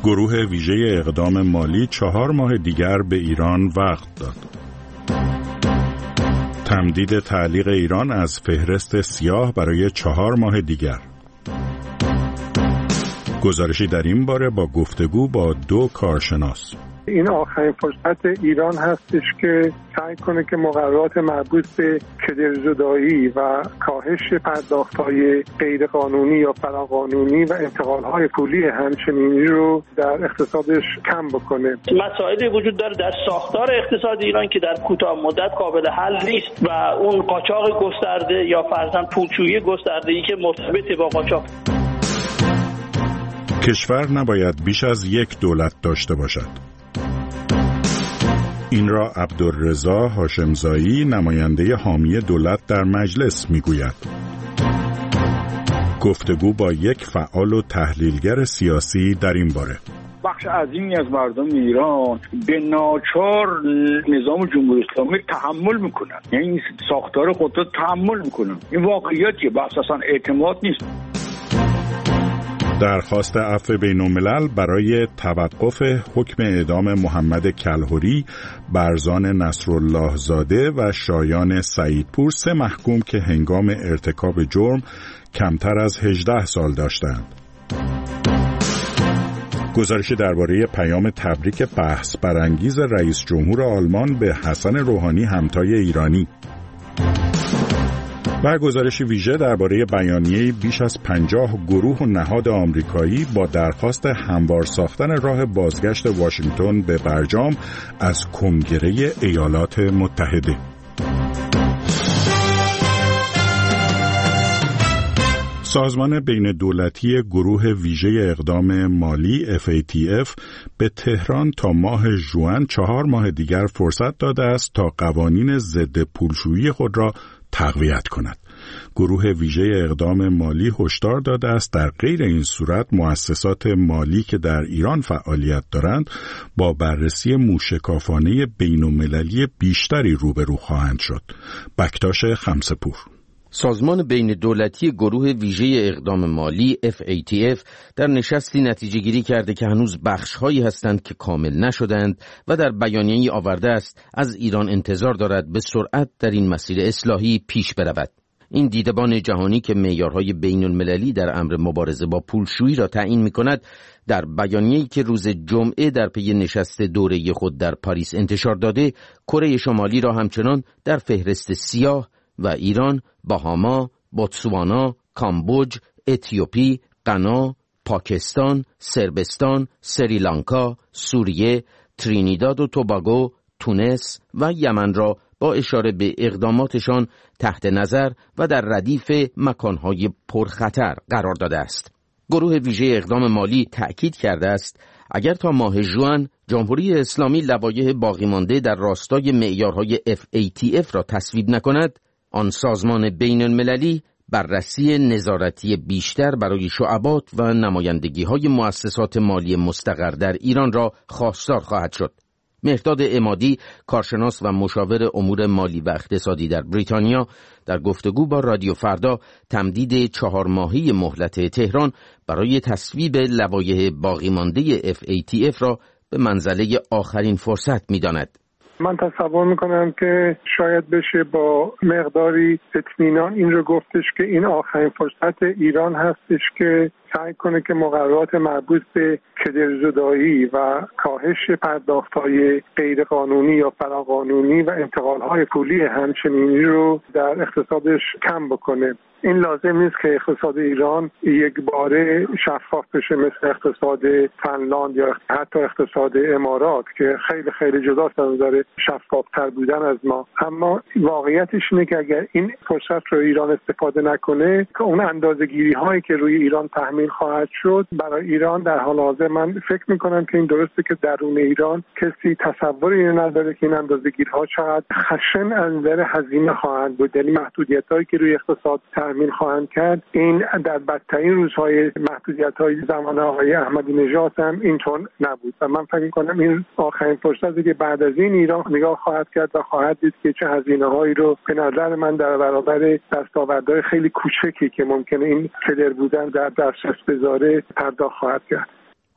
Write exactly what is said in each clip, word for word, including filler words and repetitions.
گروه ویژه اقدام مالی چهار ماه دیگر به ایران وقت داد. تمدید تعلیق ایران از فهرست سیاه برای چهار ماه دیگر. گزارشی در این باره با گفتگو با دو کارشناس. این آخرین فرصت ایران هستش که سعی کنه که مقررات مربوط به کدرزدایی و کاهش پرداخت‌های غیرقانونی یا فراقانونی و انتقال‌های پولی همچنینی رو در اقتصادش کم بکنه. مسائلی وجود داره در ساختار اقتصاد ایران که در کوتاه مدت قابل حل نیست و اون قاچاق گسترده یا فرضاً پولشویی گسترده‌ای که مرتبط با قاچاق. کشور نباید بیش از یک دولت داشته باشد. این را عبدالرضا هاشمزایی نماینده حامی دولت در مجلس میگوید. گفتگو با یک فعال و تحلیلگر سیاسی در این باره. بخش عظیمی از مردم ایران به ناچار نظام جمهوری اسلامی تحمل میکنن، یعنی ساختار قدرت تحمل میکنن. این واقعیتیه، بحث اصلا اعتماد نیست. درخواست عفو بین‌الملل برای توقف حکم اعدام محمد کلهری، برزان نصرالله زاده و شایان سعیدپور، سه محکوم که هنگام ارتکاب جرم کمتر از هجده سال داشتند. گزارش درباره پیام تبریک بحث برانگیز رئیس جمهور آلمان به حسن روحانی همتای ایرانی و گزارش ویژه درباره بیانیه بیش از پنجاه گروه و نهاد آمریکایی با درخواست هموار ساختن راه بازگشت واشنگتن به برجام از کنگره ایالات متحده. سازمان بین دولتی گروه ویژه اقدام مالی اف ای تی اف به تهران تا ماه ژوئن چهار ماه دیگر فرصت داده است تا قوانین ضد پولشویی خود را تقویت کند. گروه ویژه اقدام مالی هشدار داده است در غیر این صورت مؤسسات مالی که در ایران فعالیت دارند با بررسی موشکافانه بین‌المللی بیشتری روبرو خواهند شد. بکتاش خمسه‌پور. سازمان بین دولتی گروه ویژه اقدام مالی اف ای تی اف در نشستی نتیجه گیری کرده که هنوز بخش‌هایی هستند که کامل نشدند و در بیانیه‌ای آورده است از ایران انتظار دارد به سرعت در این مسیر اصلاحی پیش برود. این دیدبان جهانی که معیارهای بین‌المللی در امر مبارزه با پولشویی را تعیین می‌کند، در بیانیه‌ای که روز جمعه در پی نشست دوره خود در پاریس انتشار داده، کره شمالی را همچنان در فهرست سیاه و ایران، باهاما، بوتسوانا، کامبوج، اتیوپی، غنا، پاکستان، سربستان، سریلانکا، سوریه، ترینیداد و توباگو، تونس و یمن را با اشاره به اقداماتشان تحت نظر و در ردیف مکانهای پرخطر قرار داده است. گروه ویژه اقدام مالی تأکید کرده است اگر تا ماه ژوئن جمهوری اسلامی لوایح باقی مانده در راستای معیارهای اف ای تی اف را تصویب نکند، آن سازمان بین المللی بررسی نظارتی بیشتر برای شعبات و نمایندگی‌های مؤسسات مالی مستقر در ایران را خواستار خواهد شد. مهرداد عمادی، کارشناس و مشاور امور مالی و اقتصادی در بریتانیا، در گفتگو با رادیو فردا تمدید چهار ماهه مهلت تهران برای تصویب لوایح باقی مانده اف ای تی اف را به منزله آخرین فرصت می‌داند. من تصور میکنم که شاید بشه با مقداری اطمینان این رو گفتش که این آخرین فرصت ایران هستش که سعی کنه که مقررات مربوط به کدرزدایی و کاهش پرداخت‌های غیرقانونی یا فراقانونی و انتقال‌های پولی همچنینی رو در اقتصادش کم بکنه. این لازم نیست که اقتصاد ایران یک باره شفاف بشه مثل اقتصاد فنلاند یا حتی اقتصاد امارات که خیلی خیلی جداست از نظر شفاف‌تر بودن از ما. اما واقعیتش اینه که اگر این فرصت رو ایران استفاده نکنه که اون اندازه‌گیری‌هایی که روی ایران تحمیل خواهد شد برای ایران در حال حاضر، من فکر می‌کنم که این درسته که درون ایران کسی تصوری نداره که این اندازه‌گیری‌ها چقدر خشن از نظر هزینه خواهند بود، یعنی محدودیت‌هایی که روی اقتصاد تأمین خواهند کرد. این در بدترین روزهای محدودیت‌های زمان آقای احمدی نژاد هم اینطور نبود و من فکر می‌کنم این آخرین فرصتی که بعد از این ایران نگاه خواهد کرد و خواهد دید که چه هزینه‌هایی رو به نظر من در برابر دستاوردهای خیلی کوچکی که ممکنه این کدر بودن در دسترس بذاره پرداخت خواهد کرد.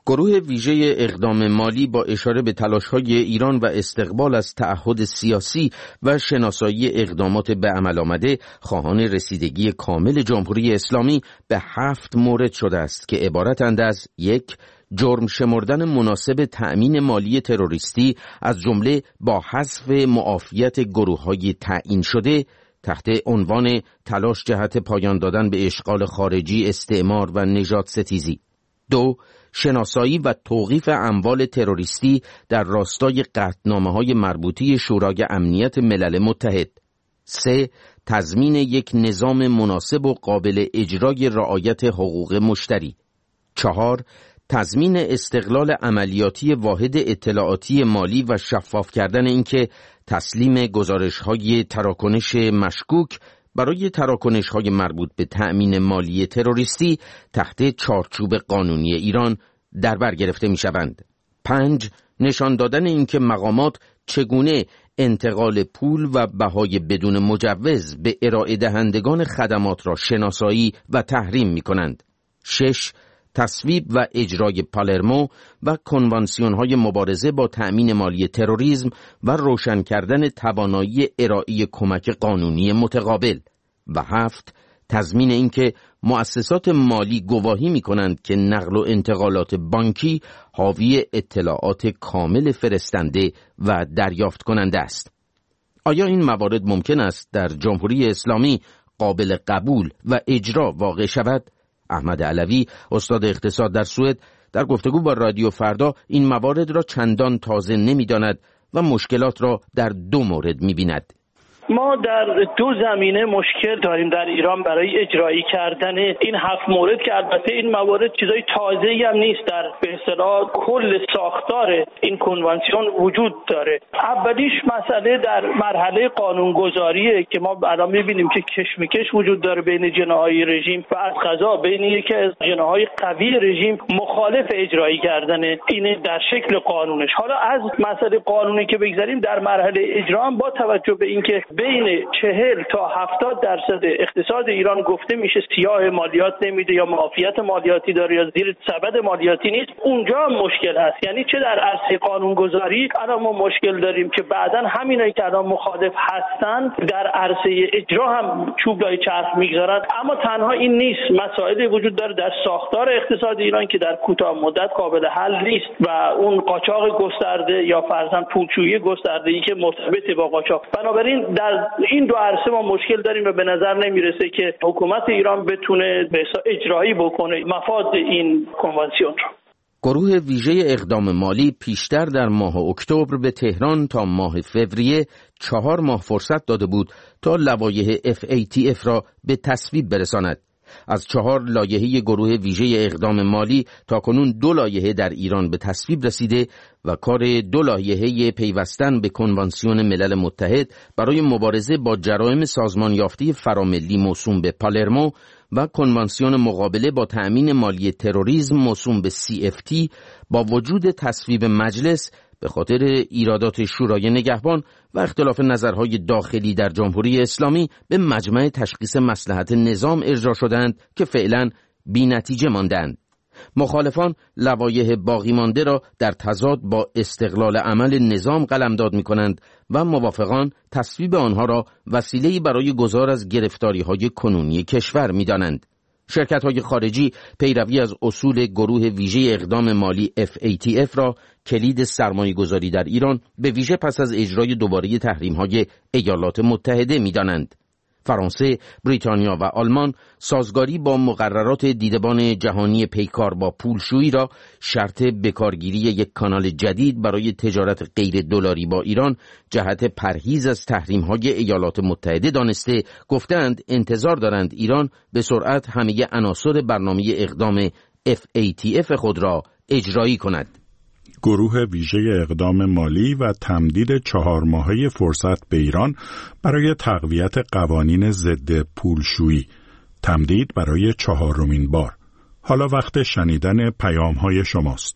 گروه ویژه اقدام مالی با اشاره به تلاش‌های ایران و استقبال از تعهد سیاسی و شناسایی اقدامات به عمل آمده خواهان رسیدگی کامل جمهوری اسلامی به هفت مورد شده است که عبارتند از: یک، جرم شمردن مناسب تأمین مالی تروریستی از جمله با حذف معافیت گروه‌های تعیین شده تحت عنوان تلاش جهت پایان دادن به اشغال خارجی، استعمار و نژاد ستیزی. دو، شناسایی و توقیف اموال تروریستی در راستای قطعنامه‌های مربوطه شورای امنیت ملل متحد. سه، تضمین یک نظام مناسب و قابل اجرای رعایت حقوق مشتری. چهار، تضمین استقلال عملیاتی واحد اطلاعاتی مالی و شفاف کردن اینکه تسلیم گزارش‌های تراکنش مشکوک برای تراکنش‌های مربوط به تأمین مالی تروریستی تحت چارچوب قانونی ایران در بر گرفته می‌شوند. پنج، نشان دادن اینکه مقامات چگونه انتقال پول و بهای بدون مجوز به ارائه دهندگان خدمات را شناسایی و تحریم می‌کنند. شش، تصویب و اجرای پالرمو و کنوانسیون‌های مبارزه با تأمین مالی تروریسم و روشن کردن توانایی ارائه کمک قانونی متقابل. و هفت، تضمین اینکه مؤسسات مالی گواهی می‌کنند که نقل و انتقالات بانکی حاوی اطلاعات کامل فرستنده و دریافت کننده است. آیا این موارد ممکن است در جمهوری اسلامی قابل قبول و اجرا واقع شود؟ احمد علوی، استاد اقتصاد در سوئد، در گفتگو با رادیو فردا این موارد را چندان تازه نمی‌داند و مشکلات را در دو مورد می‌بیند. ما در دو زمینه مشکل داریم در ایران برای اجرایی کردن این هفت مورد که البته این موارد چیزای تازه‌ای هم نیست، در به اصطلاح کل ساختار این کنوانسیون وجود داره. اولیش مسئله در مرحله قانونگذاریه که ما الان می‌بینیم که کشمکش وجود داره بین جناح‌های رژیم و از قضا بین یکی از جناح‌های قوی رژیم مخالف اجرایی کردن این در شکل قانونش. حالا از مسئله قانونی که بگذاریم، در مرحله اجرا هم با توجه به اینکه بین چهل تا هفتاد درصد اقتصاد ایران گفته میشه سیاه مالیات نمیده یا معافیت مالیاتی داره یا زیر سبد مالیاتی نیست، اونجا هم مشکل هست. یعنی چه در عرصه قانونگذاری الان ما مشکل داریم که بعداً همینایی که الان مخالف هستن در عرصه اجرا هم چوب لای چرخ میگذارن. اما تنها این نیست، مسائلی وجود داره در ساختار اقتصاد ایران که در کوتاه مدت قابل حل نیست و اون قاچاق گسترده یا فرضاً پولشویی گسترده‌ای که مرتبط با قاچاق. بنابراین در این دو عرصه ما مشکل داریم و به نظر نمیرسه که حکومت ایران بتونه به اجرایی بکنه مفاد این کنوانسیون را. گروه ویژه اقدام مالی پیشتر در ماه اکتبر به تهران تا ماه فوریه چهار ماه فرصت داده بود تا لوایح اف ای تی اف را به تصویب برساند. از چهار لایحه گروه ویژه اقدام مالی تاکنون دو لایحه در ایران به تصویب رسیده و کار دو لایحه پیوستن به کنوانسیون ملل متحد برای مبارزه با جرایم سازمان یافته فراملی موسوم به پالرمو و کنوانسیون مقابله با تأمین مالی تروریسم موسوم به سی اف تی با وجود تصویب مجلس به خاطر ایرادات شورای نگهبان و اختلاف نظرهای داخلی در جمهوری اسلامی به مجمع تشخیص مصلحت نظام ارجاع شدند که فعلا بی نتیجه ماندند. مخالفان لوایح باقی مانده را در تضاد با استقلال عمل نظام قلمداد می کنند و موافقان تصویب آنها را وسیله‌ای برای گذار از گرفتاری‌های کنونی کشور می دانند. شرکت‌های خارجی پیروی از اصول گروه ویژه اقدام مالی اف ای تی اف را کلید سرمایه‌گذاری در ایران به ویژه پس از اجرای دوباره تحریم‌های ایالات متحده می‌دانند. فرانسه، بریتانیا و آلمان سازگاری با مقررات دیدبان جهانی پیکار با پولشویی را شرط بکارگیری یک کانال جدید برای تجارت غیر دلاری با ایران جهت پرهیز از تحریم‌های ایالات متحده دانسته گفتند انتظار دارند ایران به سرعت همه عناصر برنامه اقدام اف ای تی اف خود را اجرایی کند. گروه ویژه اقدام مالی و تمدید چهار ماهه فرصت به ایران برای تقویت قوانین ضد پولشویی، تمدید برای چهارمین بار. حالا وقت شنیدن پیام‌های شماست.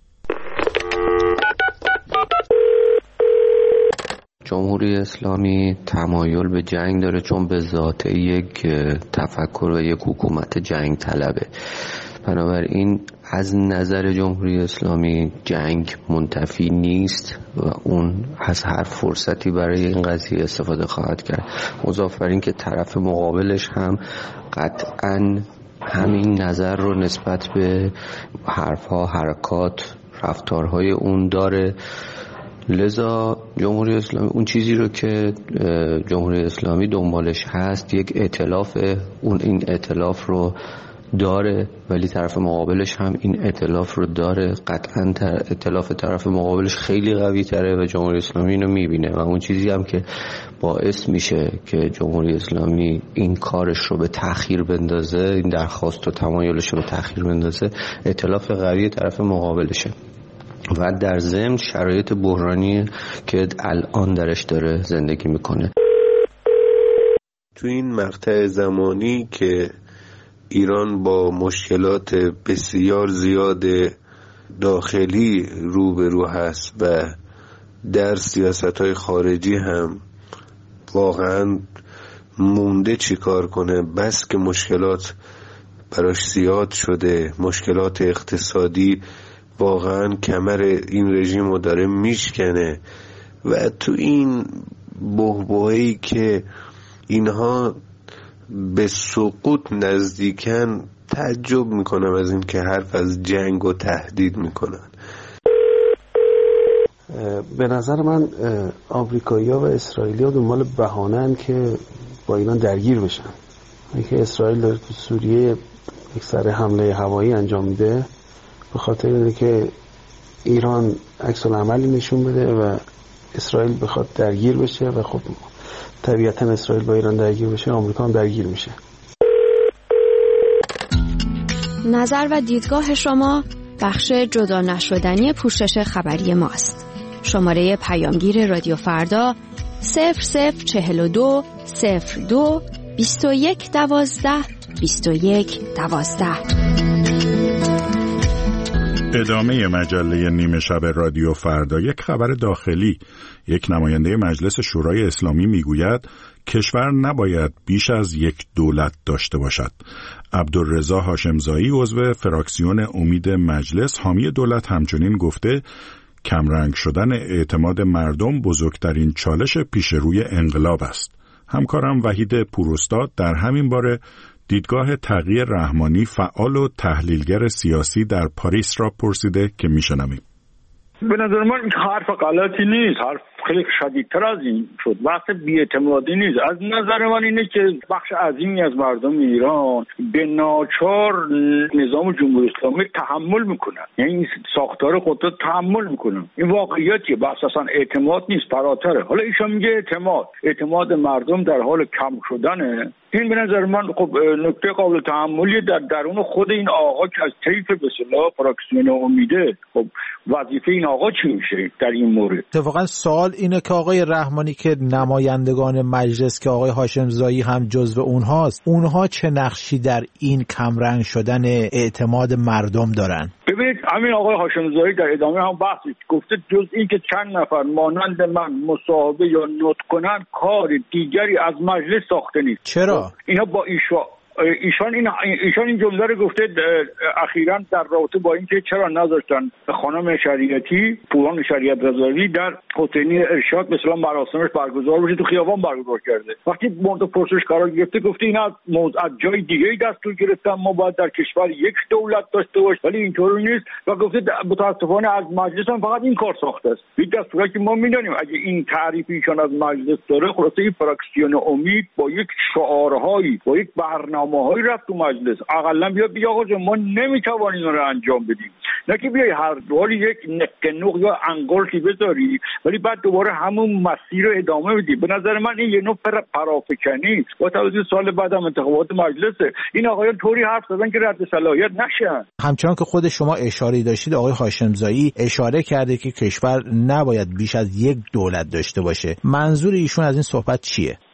جمهوری اسلامی تمایل به جنگ داره چون به ذات یک تفکر و یک حکومت جنگ طلبه. بنابراین از نظر جمهوری اسلامی جنگ منتفی نیست و اون از هر فرصتی برای این قضیه استفاده خواهد کرد. مضاف بر این که طرف مقابلش هم قطعاً همین نظر رو نسبت به حرفها، حرکات، رفتارهای اون داره. لذا جمهوری اسلامی اون چیزی رو که جمهوری اسلامی دنبالش هست یک ائتلاف، اون این ائتلاف رو داره، ولی طرف مقابلش هم این ائتلاف رو داره. قطعا ائتلاف طرف مقابلش خیلی قوی تره و جمهوری اسلامی اینو میبینه و اون چیزی هم که باعث میشه که جمهوری اسلامی این کارش رو به تأخیر بندازه، این درخواست و تمایلش رو به تأخیر بندازه، ائتلاف قوی طرف مقابلشه و در ضمن شرایط بحرانی که الان درش داره زندگی میکنه. تو این مقطع زمانی که ایران با مشکلات بسیار زیاد داخلی روبرو هست و در سیاست‌های خارجی هم واقعا مونده چی کار کنه، بس که مشکلات براش زیاد شده، مشکلات اقتصادی واقعا کمر این رژیم رو داره میشکنه و تو این بحبوحه‌ای که اینها به سقوط نزدیکن تعجب میکنم از این که حرف از جنگ و تهدید میکنن. به نظر من آمریکایی‌ها و اسرائیلی‌ها دنبال بهانه‌ان که با ایران درگیر بشن. اینکه اسرائیل داره تو سوریه یک سر حمله هوایی انجام میده به خاطر اینکه ایران عکس العملی نشون بده و اسرائیل بخواد درگیر بشه و خب طبیعتاً اسرائیل با ایران درگیر بشه، آمریکا هم درگیر میشه. نظر و دیدگاه شما بخش جدا نشدنی پوشش خبری ماست. شماره پیامگیر رادیو فردا صفر صفر چهل و دو صفر دو بیست و یک دوازده بیست و یک دوازده. ادامه مجله نیمه شب رادیو فردا. یک خبر داخلی. یک نماینده مجلس شورای اسلامی میگوید کشور نباید بیش از یک دولت داشته باشد. عبدالرضا هاشمزایی عضو فراکسیون امید مجلس حامی دولت همچنین گفته کمرنگ شدن اعتماد مردم بزرگترین چالش پیش روی انقلاب است. همکارم وحید پوراستاد در همین باره دیدگاه تقی رحمانی فعال و تحلیلگر سیاسی در پاریس را پرسیده که میشنویم. به نظر من این حرف غلطی نیست، حرف خیلی شدیدتر از این شد، وقت بی‌اعتمادی نیست. از نظر من اینه که بخش عظیمی از مردم ایران به ناچار نظام جمهوری اسلامی تحمل میکنن، یعنی این ساختار قدرت تحمل میکنن. این واقعیتیه، بحث اصلا اعتماد نیست، فراتره. حالا ایشون میگه اعتماد اعتماد مردم در حال کم شدنه. این به نظر من خب نکته قابل تحملی در درون خود این آقا که از طیف به اصطلاح فراکسیون امیده، خب وظیفه این آقا چی میشه در این مورد؟ اتفاقا سوال اینه که آقای رحمانی که نمایندگان مجلس که آقای هاشمزایی هم جزو اونهاست، اونها چه نقشی در این کمرنگ شدن اعتماد مردم دارن؟ ببینید همین آقای هاشمزایی در ادامه هم بحث گفته جز این که چند نفر مانند من مصاحبه یا نطق کنن کار دیگری از مجلس ساخته نیست. چرا؟ اینا با ایشوا ایشان این ایشان این جمله رو گفته اخیراً در رابطه با اینکه چرا نذاشتن خانم شریعتی پوران شریعت رضایی در حسینی ارشاد مثلا مراسمش برگزار بشه، تو خیابان برگزار کرده. وقتی مورد پرسش قرار گرفته گفته اینا از جای دیگه دستور گرفتن، ما باید در کشور یک دولت داشته باشیم، ولی اینطوری نیست و گفته متاسفانه از مجلس هم فقط این کار ساخته است. این دستوری که ما میدونیم اگه این تعریف ایشان از مجلس داره، خلاصه این فراکسیون امید با یک شعارهایی با یک برنامه ماهایی رفت تو مجلس، اقلا بیا بیا آقا جان ما نمیتوانیم رو انجام بدیم، نه که بیای هر دوباره یک نقنق یا انگلتی بذاری ولی بعد دوباره همون مسیر رو ادامه بدی. به نظر من این یه نوع پرافکنی با توجه سال بعد هم انتخابات مجلسه. این آقایان طوری حرف زدن که رد صلاحیت نشن. همچنان که خود شما اشاره داشتید آقای هاشمزایی اشاره کرده که کشور نباید بیش از یک دولت داشته باشه. منظور ایشون از این صحبت چیه؟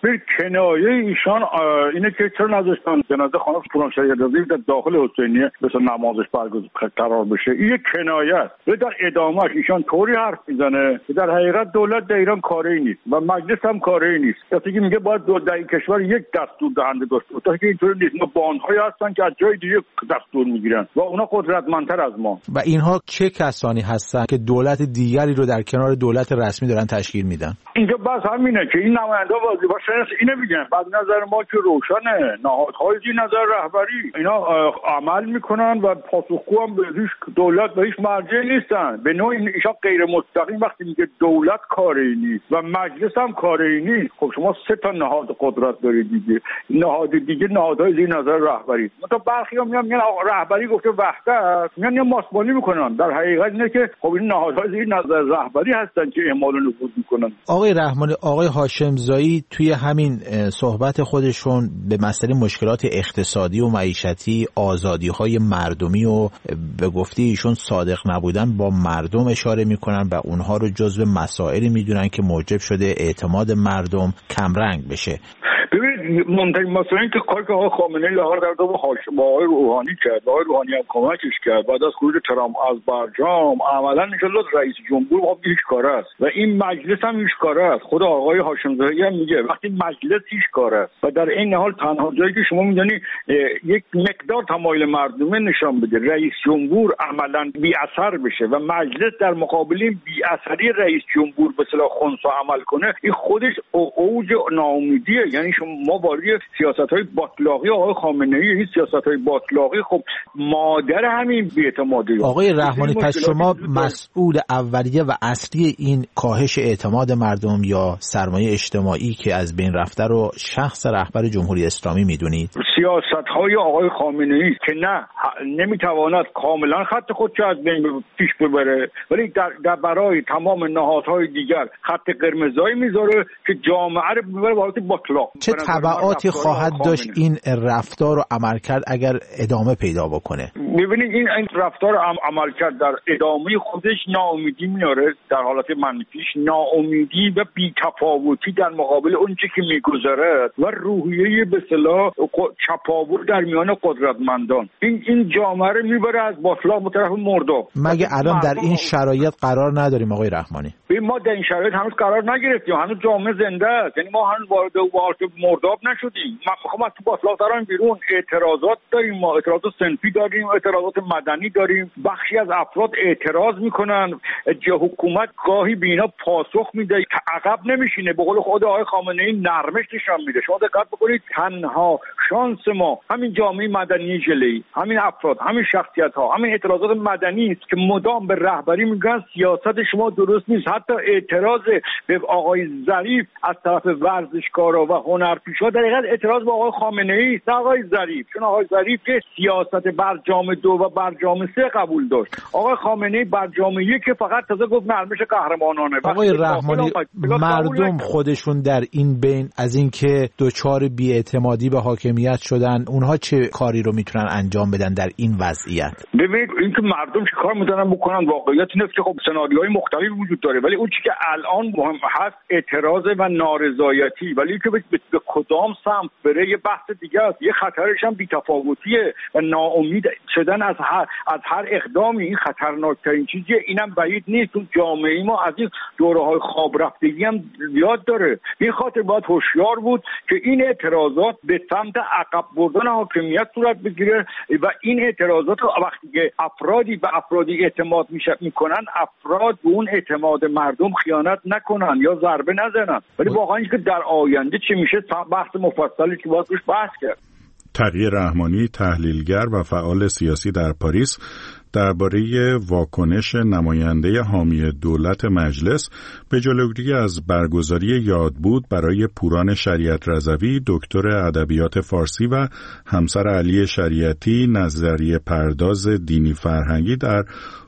به کنایه ایشان اینه که چرا نذاشتن جنازه خانم پوران شریعت‌رضایی در داخل حسینیه مثلا نمازش برگزار قرار بشه. این کنایه است. و در ادامهش ایشان طوری حرف میزنه که در حقیقت دولت در ایران کاری نیست و مجلس هم کاری نیست. وقتی که میگه باید در این کشور یک دستور دهنده داشته باشه که اینطوری نیست. ما باندهایی هستن که از جای دیگه دستور میگیرن و اونا قدرتمندتر از ما. و اینها چه کسانی هستن که دولت دیگری رو در کنار دولت رسمی دارن تشکیل میدن؟ اینجا بس همینه که این نماینده وظیفه‌شون اینه میگن. بعد نظر ما که روشنه، نهادهای زیر نظر رهبری اینا عمل میکنن و پاسخگو هم به هیچ دولت و هیچ مرجعی نیستن. به نوعی ایشان غیر مستقیم وقتی میگه دولت کاری نیست و مجلس هم کاری نیست. خب شما سه تا نهاد قدرت دارید دیگه. نهاد دیگه نهادهای زیر نظر رهبری. مثلا برخی هم میگن رهبری گفته وحدت، میگن یا ماسمالی میکنن. در حقیقت اینه که خب این نهادهای زیر نظر رهبری هستن که اعمال نفوذ میکنن. آقای رحمانی، آقای هاشمزایی توی همین صحبت خودشون به مسئله مشکلات اقتصادی و معیشتی، آزادی‌های مردمی و به گفته ایشون صادق نبودن با مردم اشاره میکنن و اونها رو جزو مسائلی میدونن که موجب شده اعتماد مردم کمرنگ بشه. ببینید مهمترین مسئله این که کاری که آقای خامنه‌ای لاغر در دو با آقای روحانی کرد، آقای روحانی هم کمکش کرد بعد از خروج ترامپ از برجام، عملاً انشالله رئیس جمهور خب هیچ کاره است و این مجلس هم هیچ کاره است. خود آقای هاشمزایی هم میگه وقتی مجلس هیچ کاره است و در این حال تنها جایی که شما میدونی یک مقدار تمایل مردمه نشان بده رئیس جمهور عملاً بی اثر بشه و مجلس در مقابل بی اثری رئیس جمهور به اصطلاح خنثی عمل کنه، این خودش اوج ناامیدیه. یعنی ما وارد سیاست‌های باطلاقی آقای خامنه‌ای، این سیاست‌های باطلاقی خب مادر همین بی‌اعتمادی. آقای رحمانی، پس شما مسئول اولیه و اصلی این کاهش اعتماد مردم یا سرمایه اجتماعی که از بین رفته رو شخص رهبر جمهوری اسلامی میدونید؟ سیاست‌های آقای خامنه‌ای که نه نمیتواند کاملا خط خودش از بین پیش ببره، ولی در, در برای تمام نهادهای دیگر خط قرمزایی میذاره که جامعه رو ببره وارد باطلاق. چه تبعاتی خواهد داشت این رفتار و عملکرد اگر ادامه پیدا بکنه؟ ببینید این این رفتار عم عملکرد در ادامه خودش ناامیدی میاره، در حالت منفیش ناامیدی و بی‌تفاوتی در مقابل اون چیزی که میگذره و روحیه به اصطلاح چپاول در میان قدرتمندان. این این جامعه رو میبره از باطلاق به طرف مرداب. مگه الان در این شرایط قرار نداریم آقای رحمانی؟ ببین ما در این شرایط هنوز قرار نگرفتیم، هنوز جامعه زنده است. یعنی ما هنوز وارد مرداب نشدیم. ما ما تو باطلاق داریم بیرون اعتراضات داریم، ما اعتراضات صنفی داریم، اعتراضات مدنی داریم. بخشی از افراد اعتراض میکنن، جه حکومت گاهی بینا پاسخ میده، عقب نمیشینه. به قول خود آقای خامنه‌ای نرمش نشون میده. شما دقت بکنید تنها شانس ما همین جامعه مدنی ژله‌ای، همین افراد، همین شخصیت ها، همین اعتراضات مدنی است که مدام به رهبری میگن سیاست شما درست نیست. حتی اعتراض به آقای ظریف از طرف ورزشکارا و هنرپیشا در حقیقت اعتراض به آقای خامنه‌ای است، آقای ظریف. چون آقای ظریف که سیاست برجام دو و برجام سه قبول داشت، آقای خامنه‌ای برجام یک که فقط تازه گفت نرمش قهرمانانه. آقای رحمانی، مردم خودشون در این بین از اینکه دوچار بی‌اعتمادی به حاکمیت شدن، اونها چه کاری رو میتونن انجام بدن در این وضعیت؟ ببینید اینکه مردم چه کار میتونن بکنن واقعیت اینه که خب سناریوهای مختلفی وجود داره، ولی اون چیزی که الان مهم هست اعتراض و نارضایتی. ولی که به, به کدام سمت بره یه بحث دیگه است. یه خطرش هم بی‌تفاوتیه و ناامید شدن از هر از هر اقدامی. این خطرناکترین چیزیه. اینم بعید نیست. تو جامعه ما از این دوره‌های خواب رفتگی هم زیاد داره. این خاطر باید هوشیار بود که این اعتراضات به سمت عقب بردن حاکمیت صورت بگیره و این اعتراضات وقتی که افرادی به افرادی اعتماد میکنن، افراد به اون اعتماد مردم خیانت نکنن یا ضربه نزنن. ولی واقعا اینکه در آینده چی میشه بحث مفصلی که باید روش بحث کرد. تقی رحمانی، تحلیلگر و فعال سیاسی در پاریس، درباره واکنش نماینده حامی دولت مجلس به جلوگیری از برگزاری یادبود برای پوران شریعت رضوی، دکتر ادبیات فارسی و همسر علی شریعتی، نظریه پرداز دینی فرهنگی در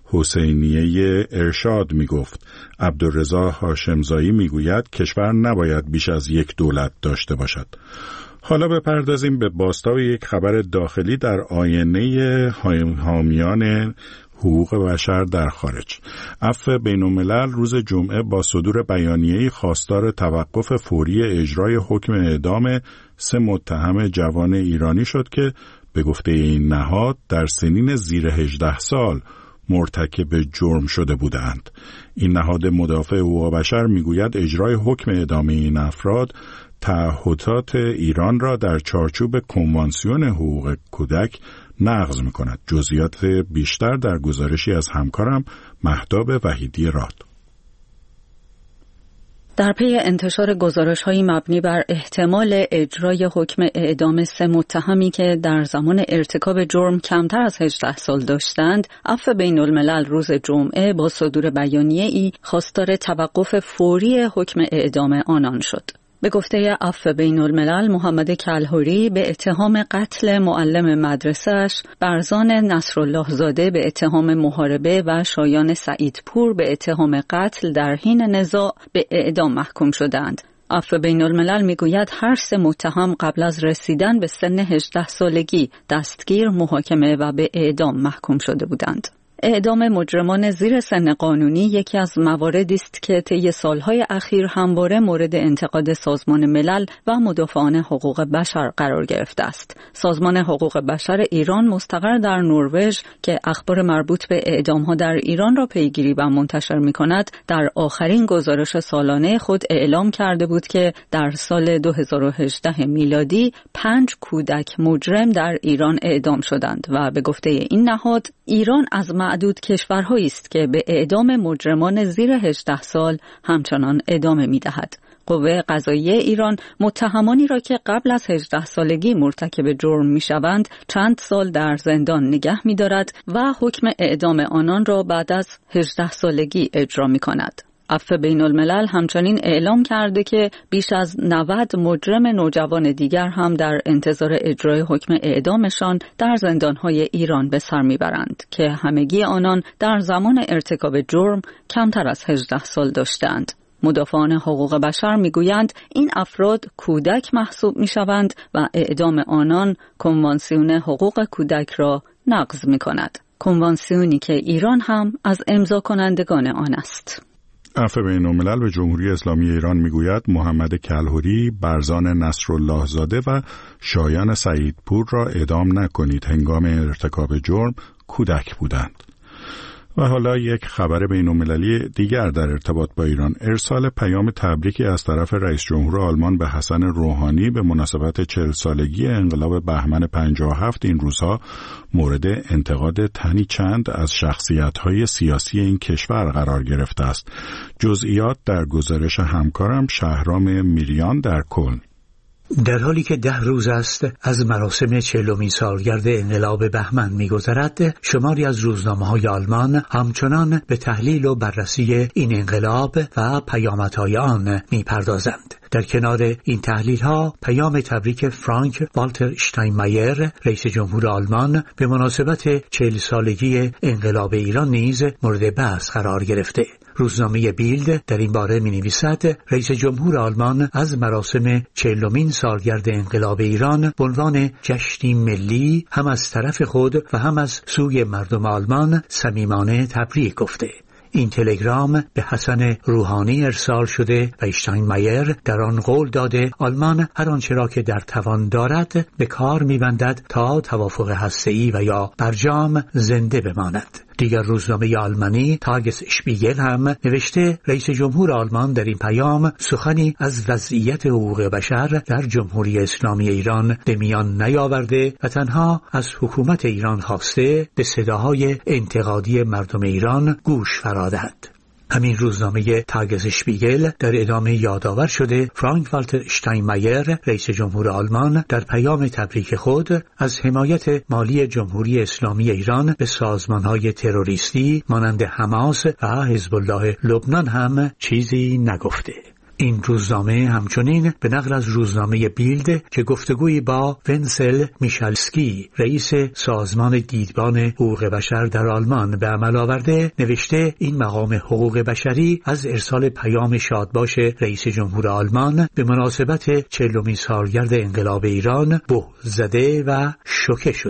حسینیه ارشاد می گفت. عبدالرضا هاشمزایی می گوید کشور نباید بیش از یک دولت داشته باشد. حالا بپردازیم به بازتاب یک خبر داخلی در آینه حامیان حقوق بشر در خارج. عفو بین‌الملل روز جمعه با صدور بیانیه‌ای خواستار توقف فوری اجرای حکم اعدام سه متهم جوان ایرانی شد که به گفته این نهاد در سنین زیر هجده سال مرتکب جرم شده بودند. این نهاد مدافع حقوق بشر میگوید اجرای حکم اعدام این افراد تعهدات ایران را در چارچوب کنوانسیون حقوق کودک نقض می‌کند. جزئیات بیشتر در گزارشی از همکارم مهتاب وحیدی راد. در پی انتشار گزارش‌های مبنی بر احتمال اجرای حکم اعدام سه متهمی که در زمان ارتکاب جرم کمتر از هجده سال داشتند، عفو بین‌الملل روز جمعه با صدور بیانیه‌ای خواستار توقف فوری حکم اعدام آنان شد. به گفته عفو بین‌الملل، محمد کلهوری به اتهام قتل معلم مدرسه‌اش، برزان نصرالله زاده به اتهام محاربه و شایان سعیدپور به اتهام قتل در حین نزاع به اعدام محکوم شدند. عفو بین‌الملل میگوید هر سه متهم قبل از رسیدن به سن هجده سالگی دستگیر، محاکمه و به اعدام محکوم شده بودند. اعدام مجرمان زیر سن قانونی یکی از مواردی است که طی سالهای اخیر همواره مورد انتقاد سازمان ملل و مدافعان حقوق بشر قرار گرفته است. سازمان حقوق بشر ایران مستقر در نروژ که اخبار مربوط به اعدام‌ها در ایران را پیگیری و منتشر می‌کند، در آخرین گزارش سالانه خود اعلام کرده بود که در سال دو هزار و هجده میلادی پنج کودک مجرم در ایران اعدام شدند و به گفته این نهاد ایران از معدود کشورهایی است که به اعدام مجرمان زیر هجده سال همچنان ادامه می‌دهد. قوه قضاییه ایران متهمانی را که قبل از هجده سالگی مرتکب جرم می‌شوند چند سال در زندان نگه می‌دارد و حکم اعدام آنان را بعد از هجده سالگی اجرا می‌کند. عفو بین‌الملل همچنین اعلام کرده که بیش از نود مجرم نوجوان دیگر هم در انتظار اجرای حکم اعدامشان در زندان‌های ایران به سر می‌برند که همگی آنان در زمان ارتکاب جرم کمتر از هجده سال داشتند. مدافعان حقوق بشر میگویند این افراد کودک محسوب میشوند و اعدام آنان کنوانسیون حقوق کودک را نقض می‌کند. کنوانسیونی که ایران هم از امضا کنندگان آن است. عفو بین‌الملل به جمهوری اسلامی ایران میگوید محمد کلهوری، برزان نصرالله زاده و شایان سعیدپور را اعدام نکنید، هنگام ارتکاب جرم کودک بودند. و حالا یک خبر بین‌المللی دیگر در ارتباط با ایران. ارسال پیام تبریکی از طرف رئیس جمهور آلمان به حسن روحانی به مناسبت چهل سالگی انقلاب بهمن پنجاه و هفت این روزها مورد انتقاد تنی چند از شخصیت‌های سیاسی این کشور قرار گرفته است. جزئیات در گزارش همکارم شهرام میریان در کلن. در حالی که ده روز است از مراسم چهلمین سالگرد انقلاب بهمن می‌گذرد، شماری از روزنامه‌های آلمان همچنان به تحلیل و بررسی این انقلاب و پیامدهای آن می‌پردازند. در کنار این تحلیل‌ها پیام تبریک فرانک والتر اشتاینمایر، رئیس جمهور آلمان، به مناسبت چهل سالگی انقلاب ایران نیز مورد بحث قرار گرفته. روزنامه بیلد در این باره می‌نویسد رئیس جمهور آلمان از مراسم چهلمین سالگرد انقلاب ایران به عنوان جشنی ملی هم از طرف خود و هم از سوی مردم آلمان صمیمانه تبریک گفته. این تلگرام به حسن روحانی ارسال شده و اشتاینمایر در آن قول داده آلمان هر آنچه را که در توان دارد به کار می‌بندد تا توافق هسته‌ای و یا برجام زنده بماند. دیگر روزنامه آلمانی تاگس اشپیگل هم نوشته رئیس جمهور آلمان در این پیام سخنی از وضعیت حقوق بشر در جمهوری اسلامی ایران به میان نیاورده و تنها از حکومت ایران خواسته به صداهای انتقادی مردم ایران گوش فرا دهد. همین روزنامه تاگس اشپیگل در ادامه یادآور شده فرانک والتر اشتاینمایر، رئیس جمهور آلمان، در پیام تبریک خود از حمایت مالی جمهوری اسلامی ایران به سازمانهای تروریستی مانند حماس و حزب الله لبنان هم چیزی نگفته. این روزنامه همچنین به نقل از روزنامه بیلد که گفتگویی با ونسل میشالسکی، رئیس سازمان دیدبان حقوق بشر در آلمان، به عمل آورده نوشته این مقام حقوق بشری از ارسال پیام شادباش رئیس جمهور آلمان به مناسبت چهلمین سالگرد انقلاب ایران بهت زده و شوکه شده.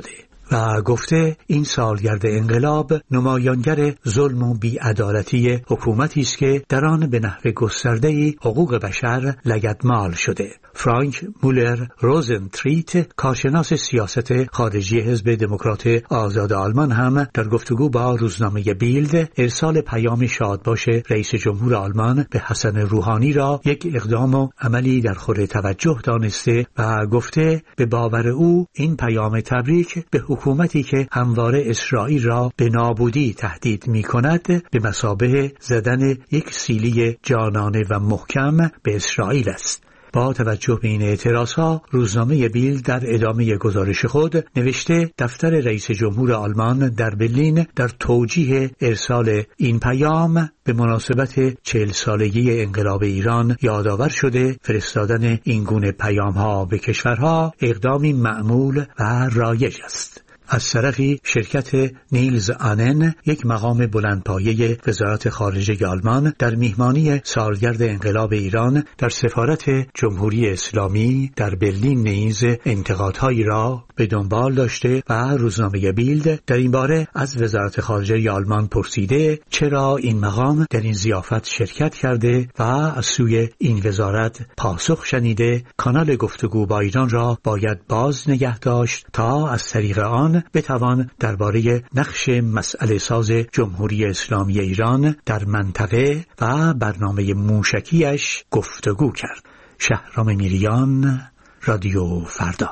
و گفته این سالگرد انقلاب نمایانگر ظلم و بی‌عدالتی حکومتی است که در آن به نحو گسترده‌ای حقوق بشر لگدمال شده. فرانک مولر روزنتریت، کارشناس سیاست خارجی حزب دموکرات آزاد آلمان، هم در گفتگو با روزنامه بیلد ارسال پیام شادباش رئیس جمهور آلمان به حسن روحانی را یک اقدام و عملی در خور توجه دانسته و گفته به باور او این پیام تبریک به حکومتی که همواره اسرائیل را به نابودی تهدید می کند به مثابه زدن یک سیلی جانانه و محکم به اسرائیل است. با توجه به این اعتراضها، روزنامه بیلد در ادامه گزارش خود نوشته دفتر رئیس جمهور آلمان در برلین در توجیه ارسال این پیام به مناسبت چهل سالگی انقلاب ایران یادآور شده فرستادن این گونه پیام‌ها به کشورها اقدامی معمول و رایج است. از طرفی شرکت نیلز آنن، یک مقام بلندپایه وزارت خارجه آلمان، در میهمانی سالگرد انقلاب ایران در سفارت جمهوری اسلامی در برلین نیز انتقادهایی را به دنبال داشته و روزنامه بیلد در این باره از وزارت خارجه آلمان پرسیده چرا این مقام در این ضیافت شرکت کرده و از سوی این وزارت پاسخ شنیده کانال گفتگو با ایران را باید باز نگه داشت تا از طریق آن بتوان درباره نقش مسئله ساز جمهوری اسلامی ایران در منطقه و برنامه موشکیش گفتگو کرد. شهرام میریان، رادیو فردا.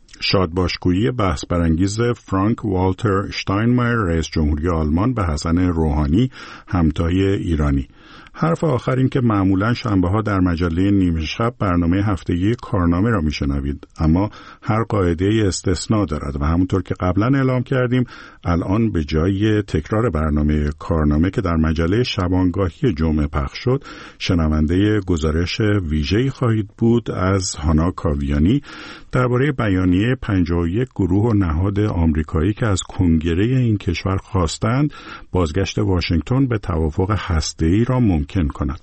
شادباشگویی بحث برانگیز فرانک والتر شتاینمایر رئیس جمهوری آلمان به حسن روحانی همتای ایرانی. حرف آخر این که معمولاً شنبه‌ها در مجله نیمه شب برنامه هفتگی کارنامه را میشنوید، اما هر قاعده استثناء دارد و همونطور که قبلا اعلام کردیم الان به جای تکرار برنامه کارنامه که در مجله شبانگاهی جمعه پخش شد، شنونده گزارش ویژه‌ای خواهید بود از هانا کاویانی درباره بیانیه پنجاه و یک گروه و نهاد آمریکایی که از کنگره این کشور خواستند بازگشت واشنگتن به توافق هسته‌ای را ممکن کند.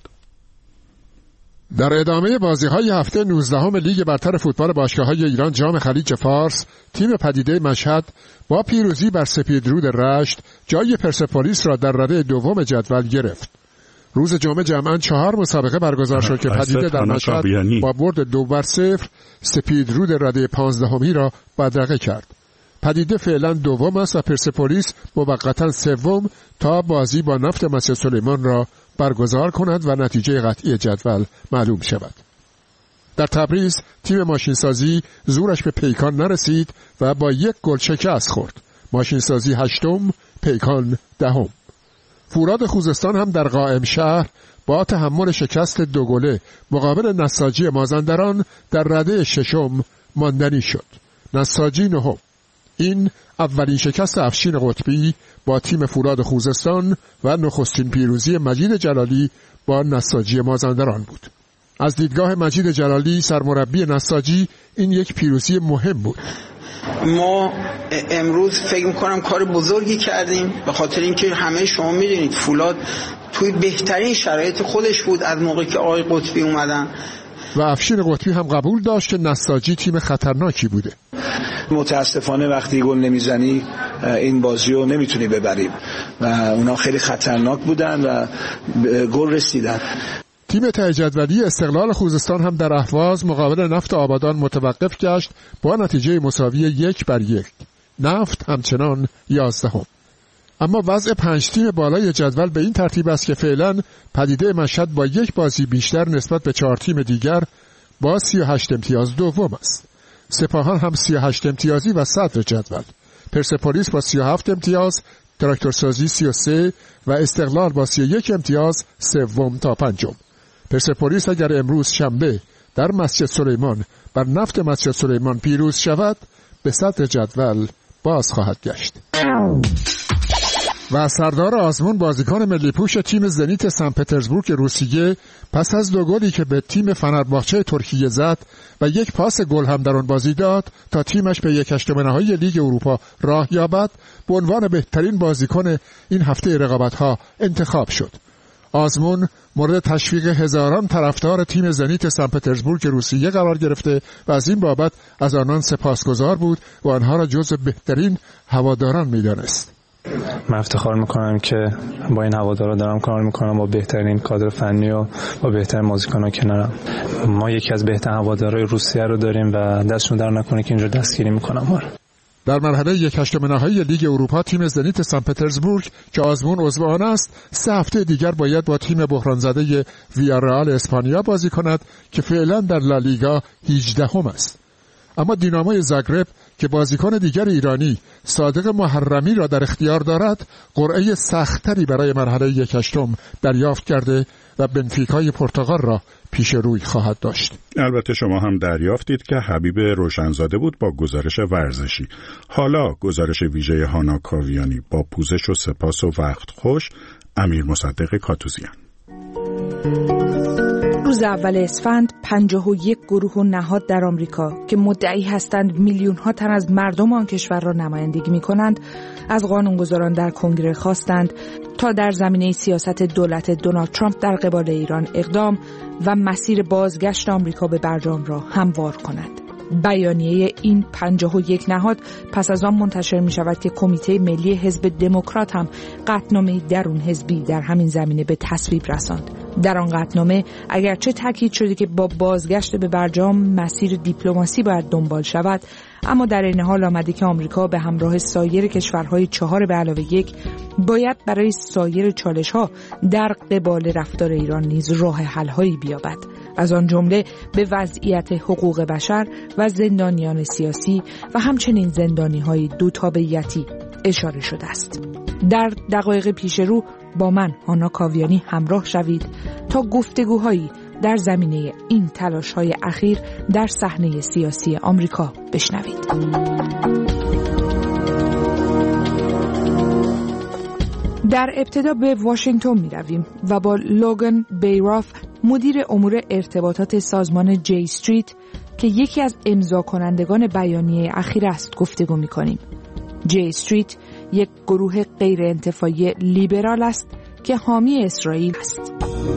در ادامه بازی‌های هفته نوزدهم لیگ برتر فوتبال باشگاه‌های ایران جام خلیج فارس، تیم پدیده مشهد با پیروزی بر سپیدرود رشت جای پرسپولیس را در رده دوم جدول گرفت. روز جمعه جمعاً چهار مسابقه برگزار شد که پدیده در مشهد با برد دو بر صفر سپیدرود رده پانزدهمی را بدرقه کرد. پدیده فعلا دوم است و پرسپولیس موقتا سوم تا بازی با نفت مسجد سلیمان را برگزار کند و نتیجه قطعی جدول معلوم شود. در تبریز تیم ماشینسازی زورش به پیکان نرسید و با یک گل شکست خورد. ماشینسازی هشتم، پیکان دهم. فولاد خوزستان هم در قائم شهر با تحمل شکست دو گله مقابل نساجی مازندران در رده ششم ماندنی شد. نساجی نهم. این اولین شکست افشین قطبی با تیم فولاد خوزستان و نخستین پیروزی مجید جلالی با نساجی مازندران بود. از دیدگاه مجید جلالی سرمربی نساجی این یک پیروزی مهم بود. ما امروز فکر میکنم کار بزرگی کردیم به خاطر اینکه همه شما میدونید فولاد توی بهترین شرایط خودش بود از موقعی که آقای قطبی اومدن و افشین قطبی هم قبول داشت که نساجی تیم خطرناکی بوده. متاسفانه وقتی گل نمیزنی این بازی رو نمیتونی ببریم و اونا خیلی خطرناک بودن و گل رسیدن. تیم ته جدولی استقلال خوزستان هم در اهواز مقابل نفت آبادان متوقف گشت با نتیجه مساوی یک بر یک. نفت همچنان یازدهم. اما وضع پنج تیم بالای جدول به این ترتیب است که فعلا پدیده مشهد با یک بازی بیشتر نسبت به چهار تیم دیگر با سی و هشت امتیاز دوم است. سپاهان هم سی و هشت امتیازی و صدر جدول. پرسپولیس با سی و هفت امتیاز، تراکتورسازی سی و سه و استقلال با سی و یک امتیاز سوم تا پنجم. پرسپولیس اگر امروز شنبه در مسجد سلیمان بر نفت مسجد سلیمان پیروز شود به صدر جدول باز خواهد گشت. و سردار آزمون بازیکن ملی پوش تیم زنیت سن پترزبورگ روسیه پس از دو گلی که به تیم فنرباغچه ترکیه زد و یک پاس گل هم در آن بازی داد تا تیمش به یک هشتم نهایی لیگ اروپا راه یابد به عنوان بهترین بازیکن این هفته رقابت‌ها انتخاب شد. آزمون مورد تشویق هزاران طرفدار تیم زنیت سن پترزبورگ روسیه قرار گرفته و از این بابت از آنان سپاسگزار بود و آنها را جزو بهترین هواداران می‌دانست. من افتخار میکنم که با این هوادارا دارم کار میکنم، با بهترین کادر فنی و با بهترین بازیکن‌ها کنارم. ما یکی از بهترین هوادارهای روسیه رو داریم و دستشون در نکنه که اینجا دستگیری میکنم ما. در مرحله یک هشتم نهایی لیگ اروپا تیم زنیت سن پترزبورگ که آزمون عضو آن است سه هفته دیگر باید با تیم بحران زده ویارئال اسپانیا بازی کند که فعلا در لالیگا هجدهم است. اما دیناموی زاگرب که بازیکن دیگر ایرانی صادق محرمی را در اختیار دارد قرعه سختری برای مرحله یک هشتم دریافت کرده و بنفیکای پرتغال را پیش روی خواهد داشت. البته شما هم دریافتید که حبیب روشنزاده بود با گزارش ورزشی. حالا گزارش ویژه هانا کاویانی با پوزش و سپاس و وقت خوش. امیر مصدق کاتوزیان. روز اول اسفند پنجاه و یک گروه و نهاد در آمریکا که مدعی هستند میلیون ها تن از مردم آن کشور را نمایندگی می کنند از قانونگذاران در کنگره خواستند تا در زمینه سیاست دولت دونالد ترامپ در قبال ایران اقدام و مسیر بازگشت آمریکا به برجام را هموار کنند. بیانیه این پنجاه و یک نهاد پس از آن منتشر می شود که کمیته ملی حزب دموکرات هم قطعنامه درون حزبی در همین زمینه به تصویب رساند. در آن قطعنامه اگرچه تاکید شده که با بازگشت به برجام مسیر دیپلماسی باید دنبال شود، اما در این حال آمده که آمریکا به همراه سایر کشورهای چهار به علاوه یک باید برای سایر چالش‌ها در قبال رفتار ایران نیز راه حل‌هایی بیابد. از آن جمله به وضعیت حقوق بشر و زندانیان سیاسی و همچنین زندانی‌های دو تابعیتی اشاره شده است. در دقایق پیش رو با من هانا کاویانی همراه شوید تا گفتگوهایی در زمینه این تلاش‌های اخیر در صحنه سیاسی آمریکا بشنوید. در ابتدا به واشنگتن می رویم و با لوگان بیراف مدیر امور ارتباطات سازمان جی استریت که یکی از امضا کنندگان بیانیه اخیر است گفتگو می کنیم. جی استریت یک گروه غیر انتفاعی لیبرال است که حامی اسرائیل است.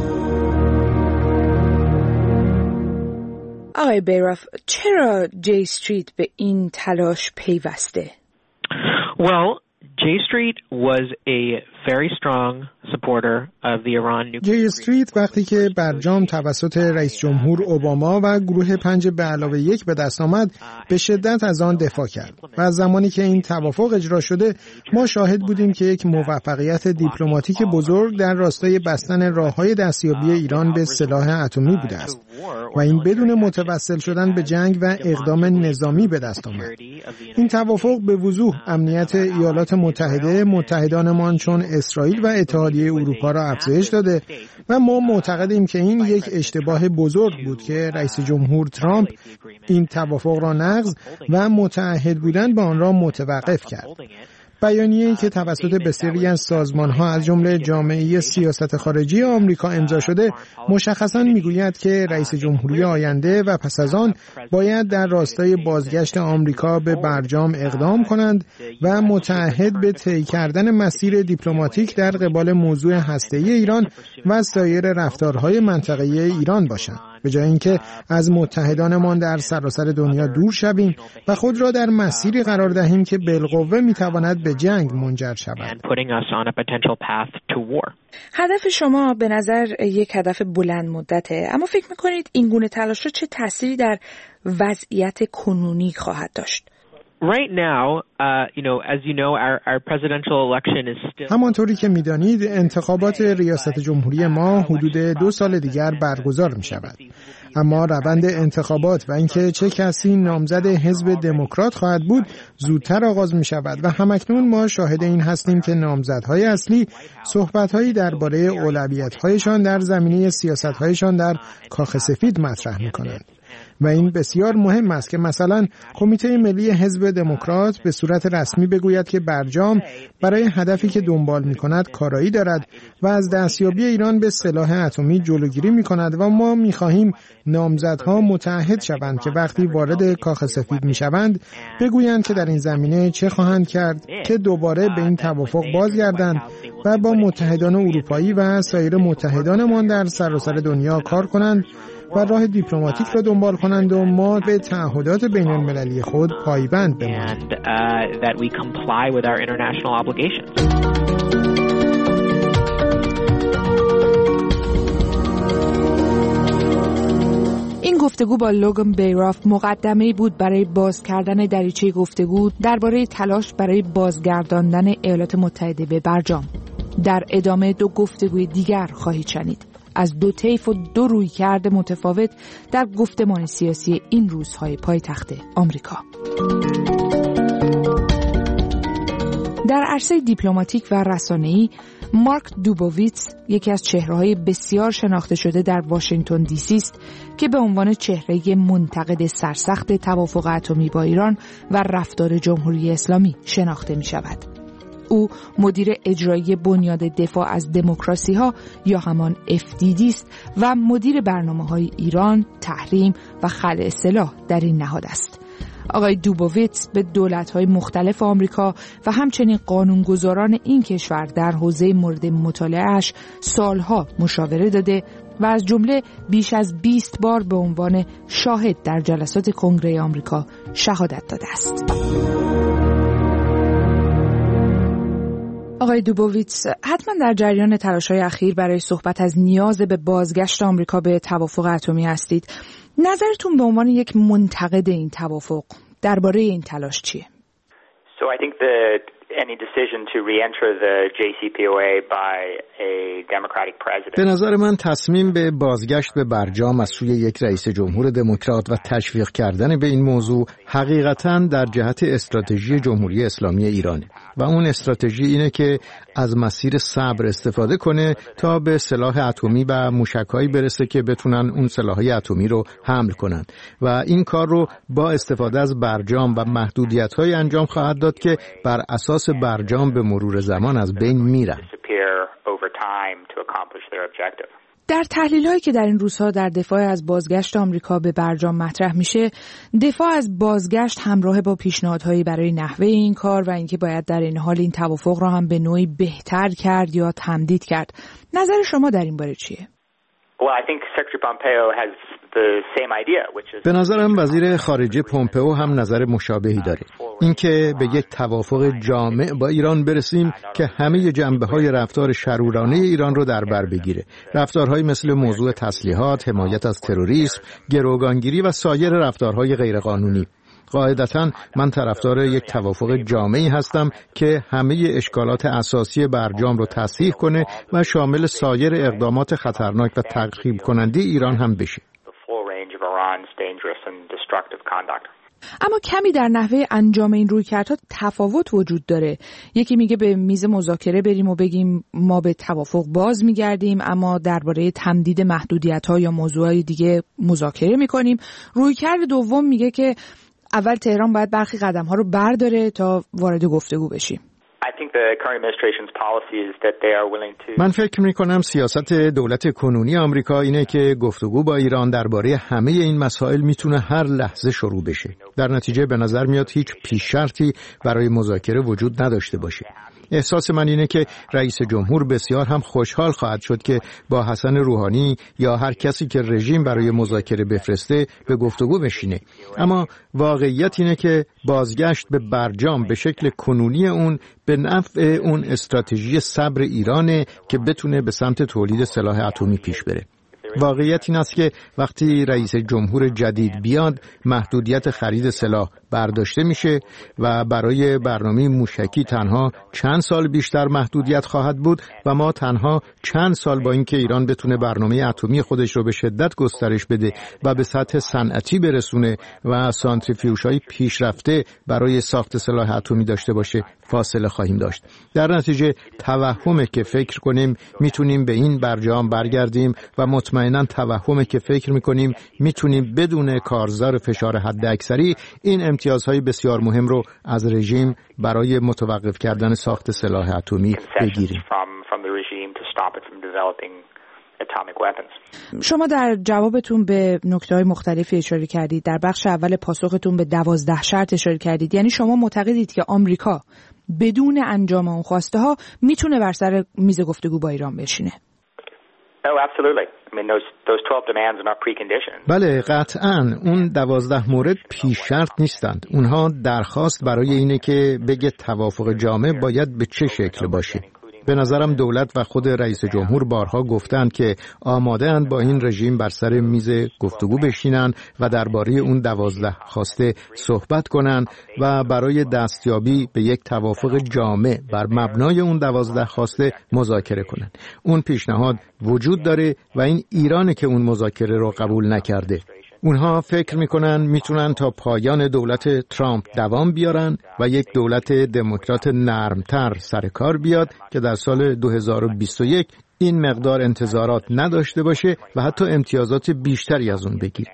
آقای بیراف، چرا جی استریت به این تلاش پیوسته؟ Well, J Street was a very strong supporter of the Iran nuclear. جی استریت وقتی که برجام توسط رئیس جمهور اوباما و گروه پنج به علاوه یک به دست آمد به شدت از آن دفاع کرد و از زمانی که این توافق اجرا شده ما شاهد بودیم که یک موفقیت دیپلماتیک بزرگ در راستای بستن راههای دستیابی ایران به سلاح اتمی بوده است و این بدون متوسل شدن به جنگ و اقدام نظامی به دست آمد. این توافق به وضوح امنیت ایالات متحده، متحدانمان چون اسرائیل و اتحادیه اروپا را افزایش داده و ما معتقدیم که این یک اشتباه بزرگ بود که رئیس جمهور ترامپ این توافق را نقض و متعهد بودن به آن را متوقف کرد. بیانیه‌ای که توسط بسیاری از سازمان‌ها از جمله جامعه سیاست خارجی آمریکا امضا شده مشخصاً می‌گوید که رئیس جمهوری آینده و پس از آن باید در راستای بازگشت آمریکا به برجام اقدام کنند و متعهد به طی کردن مسیر دیپلماتیک در قبال موضوع هسته‌ای ایران و سایر رفتارهای منطقه‌ای ایران باشند، به جای اینکه از متحدانمان در سراسر دنیا دور شویم و خود را در مسیری قرار دهیم که بالقوه میتواند به جنگ منجر شود. هدف شما به نظر یک هدف بلند مدته، اما فکر میکنید این گونه تلاش چه تأثیری در وضعیت کنونی خواهد داشت؟ Right now, uh, you know, as you know, our, our presidential election is still... همانطوری که می‌دانید انتخابات ریاست جمهوری ما حدود دو سال دیگر برگزار می‌شود. اما روند انتخابات و اینکه چه کسی نامزد حزب دموکرات خواهد بود زودتر آغاز می‌شود و همکنون ما شاهد این هستیم که نامزدهای اصلی صحبت‌هایی درباره اولویت‌هایشان در زمینه سیاست‌هایشان در کاخ سفید مطرح می‌کنند. و این بسیار مهم است که مثلا کمیته ملی حزب دموکرات به صورت رسمی بگوید که برجام برای هدفی که دنبال می‌کند کارایی دارد و از دستیابی ایران به سلاح اتمی جلوگیری می‌کند و ما می‌خواهیم نامزدها متعهد شوند که وقتی وارد کاخ سفید می‌شوند بگویند که در این زمینه چه خواهند کرد که دوباره به این توافق بازگردند و با متحدان اروپایی و سایر متحدانمان در سراسر دنیا کار کنند و راه دیپلماتیک را دنبال کنند و ما به تعهدات بین المللی خود پایبند بمانیم. این گفتگو با لوگان بیراف مقدمه‌ای بود برای باز کردن دریچه گفتگو درباره تلاش برای بازگرداندن ایالات متحده به برجام. در ادامه دو گفتگوی دیگر خواهید شنید از دو طیف و دو رویکرد متفاوت در گفتمان سیاسی این روزهای پایتخت آمریکا. در عرصه دیپلماتیک و رسانه‌ای مارک دوبوویتس یکی از چهره‌های بسیار شناخته شده در واشنگتن دی سی است که به عنوان چهره منتقد سرسخت توافق اتمی با ایران و رفتار جمهوری اسلامی شناخته می‌شود. او مدیر اجرایی بنیاد دفاع از دموکراسی ها یا همان اف دی دی است و مدیر برنامه‌های ایران، تحریم و خلع سلاح در این نهاد است. آقای دوبوویتس به دولت‌های مختلف آمریکا و همچنین قانونگذاران این کشور در حوزه مورد مطالعه‌اش سالها مشاوره داده و از جمله بیش از بیست بار به عنوان شاهد در جلسات کنگره آمریکا شهادت داده است. آقای دوبوویتس، حتما در جریان تلاش‌های اخیر برای صحبت از نیاز به بازگشت آمریکا به توافق اتمی هستید. نظرتون به عنوان یک منتقد این توافق درباره این تلاش چیه؟ So I think that any decision to re-enter the جی سی پی او ای by a Democratic president. به نظر من تصمیم به بازگشت به برجام از سوی یک رئیس جمهور دموکرات و تشویق کردن به این موضوع حقیقتاً در جهت استراتژی جمهوری اسلامی ایرانه و اون استراتژی اینه که از مسیر صبر استفاده کنه تا به سلاح اتمی و موشک‌هایی برسه که بتونن اون سلاح‌های اتمی رو حمل کنن و این کار رو با استفاده از برجام و محدودیت‌های انجام خواهد داد که بر اساس برجام به مرور زمان از بین میرن. در تحلیل‌هایی که در این روزها در دفاع از بازگشت آمریکا به برجام مطرح میشه، دفاع از بازگشت همراه با پیشنهادهایی برای نحوه این کار و اینکه باید در این حال این توافق را هم به نوعی بهتر کرد یا تمدید کرد. نظر شما در این باره چیه؟ به نظرم وزیر خارجه پومپئو هم نظر مشابهی داره. اینکه به یک توافق جامع با ایران برسیم که همه جنبه‌های رفتار شرورانه ایران رو در بر بگیره. رفتارهایی مثل موضوع تسلیحات، حمایت از تروریسم، گروگانگیری و سایر رفتارهای غیرقانونی. قاعدتاً من طرفدار یک توافق جامعی هستم که همه اشکالات اساسی برجام رو تصحیح کنه و شامل سایر اقدامات خطرناک و تخریب کننده ایران هم بشه. اما کمی در نحوه انجام این رویکردها تفاوت وجود داره. یکی میگه به میز مذاکره بریم و بگیم ما به توافق باز میگردیم، اما درباره تمدید محدودیت‌ها یا موضوعات دیگه مذاکره میکنیم. رویکرد دوم میگه که اول تهران باید برخی قدم‌ها رو برداره تا وارد گفتگو بشیم. من فکر می‌کنم سیاست دولت کنونی آمریکا اینه که گفتگو با ایران درباره همه این مسائل میتونه هر لحظه شروع بشه. در نتیجه به نظر میاد هیچ پیش شرطی برای مذاکره وجود نداشته باشه. احساس من اینه که رئیس جمهور بسیار هم خوشحال خواهد شد که با حسن روحانی یا هر کسی که رژیم برای مذاکره بفرسته به گفتگو بشینه. اما واقعیت اینه که بازگشت به برجام به شکل کنونی اون به نفع اون استراتژی صبر ایرانه که بتونه به سمت تولید سلاح اتمی پیش بره. واقعیت این است که وقتی رئیس جمهور جدید بیاد محدودیت خرید سلاح برداشته میشه و برای برنامه موشکی تنها چند سال بیشتر محدودیت خواهد بود و ما تنها چند سال با اینکه ایران بتونه برنامه اتمی خودش رو به شدت گسترش بده و به سطح صنعتی برسونه و سانتریفیوژهای پیشرفته برای ساخت سلاح اتمی داشته باشه فاصله خواهیم داشت. در نتیجه توهمه که فکر کنیم میتونیم به این برجام برگردیم و مطمئن مطمئناً توهمه که فکر میکنیم میتونیم بدون کارزار فشار حد اکثری این امتیازهای بسیار مهم رو از رژیم برای متوقف کردن ساخت سلاح اتمی بگیریم. شما در جوابتون به نکته‌های مختلفی اشاره کردید. در بخش اول پاسختون به دوازده شرط اشاره کردید. یعنی شما معتقدید که آمریکا بدون انجام اون خواسته ها میتونه بر سر میز گفتگو با ایران بشینه؟ بله قطعاً اون دوازده مورد پیش شرط نیستند. اونها درخواست برای اینه که بگه توافق جامع باید به چه شکل باشه. به نظرم دولت و خود رئیس جمهور بارها گفتند که آماده اند با این رژیم بر سر میز گفتگو بشینن و درباره اون دوازده خواسته صحبت کنن و برای دستیابی به یک توافق جامع بر مبنای اون دوازده خواسته مذاکره کنن. اون پیشنهاد وجود داره و این ایرانه که اون مذاکره رو قبول نکرده. اونها فکر میکنن میتونن تا پایان دولت ترامپ دوام بیارن و یک دولت دموکرات نرمتر سر کار بیاد که در سال دو هزار و بیست و یک این مقدار انتظارات نداشته باشه و حتی امتیازات بیشتری از اون بگیره.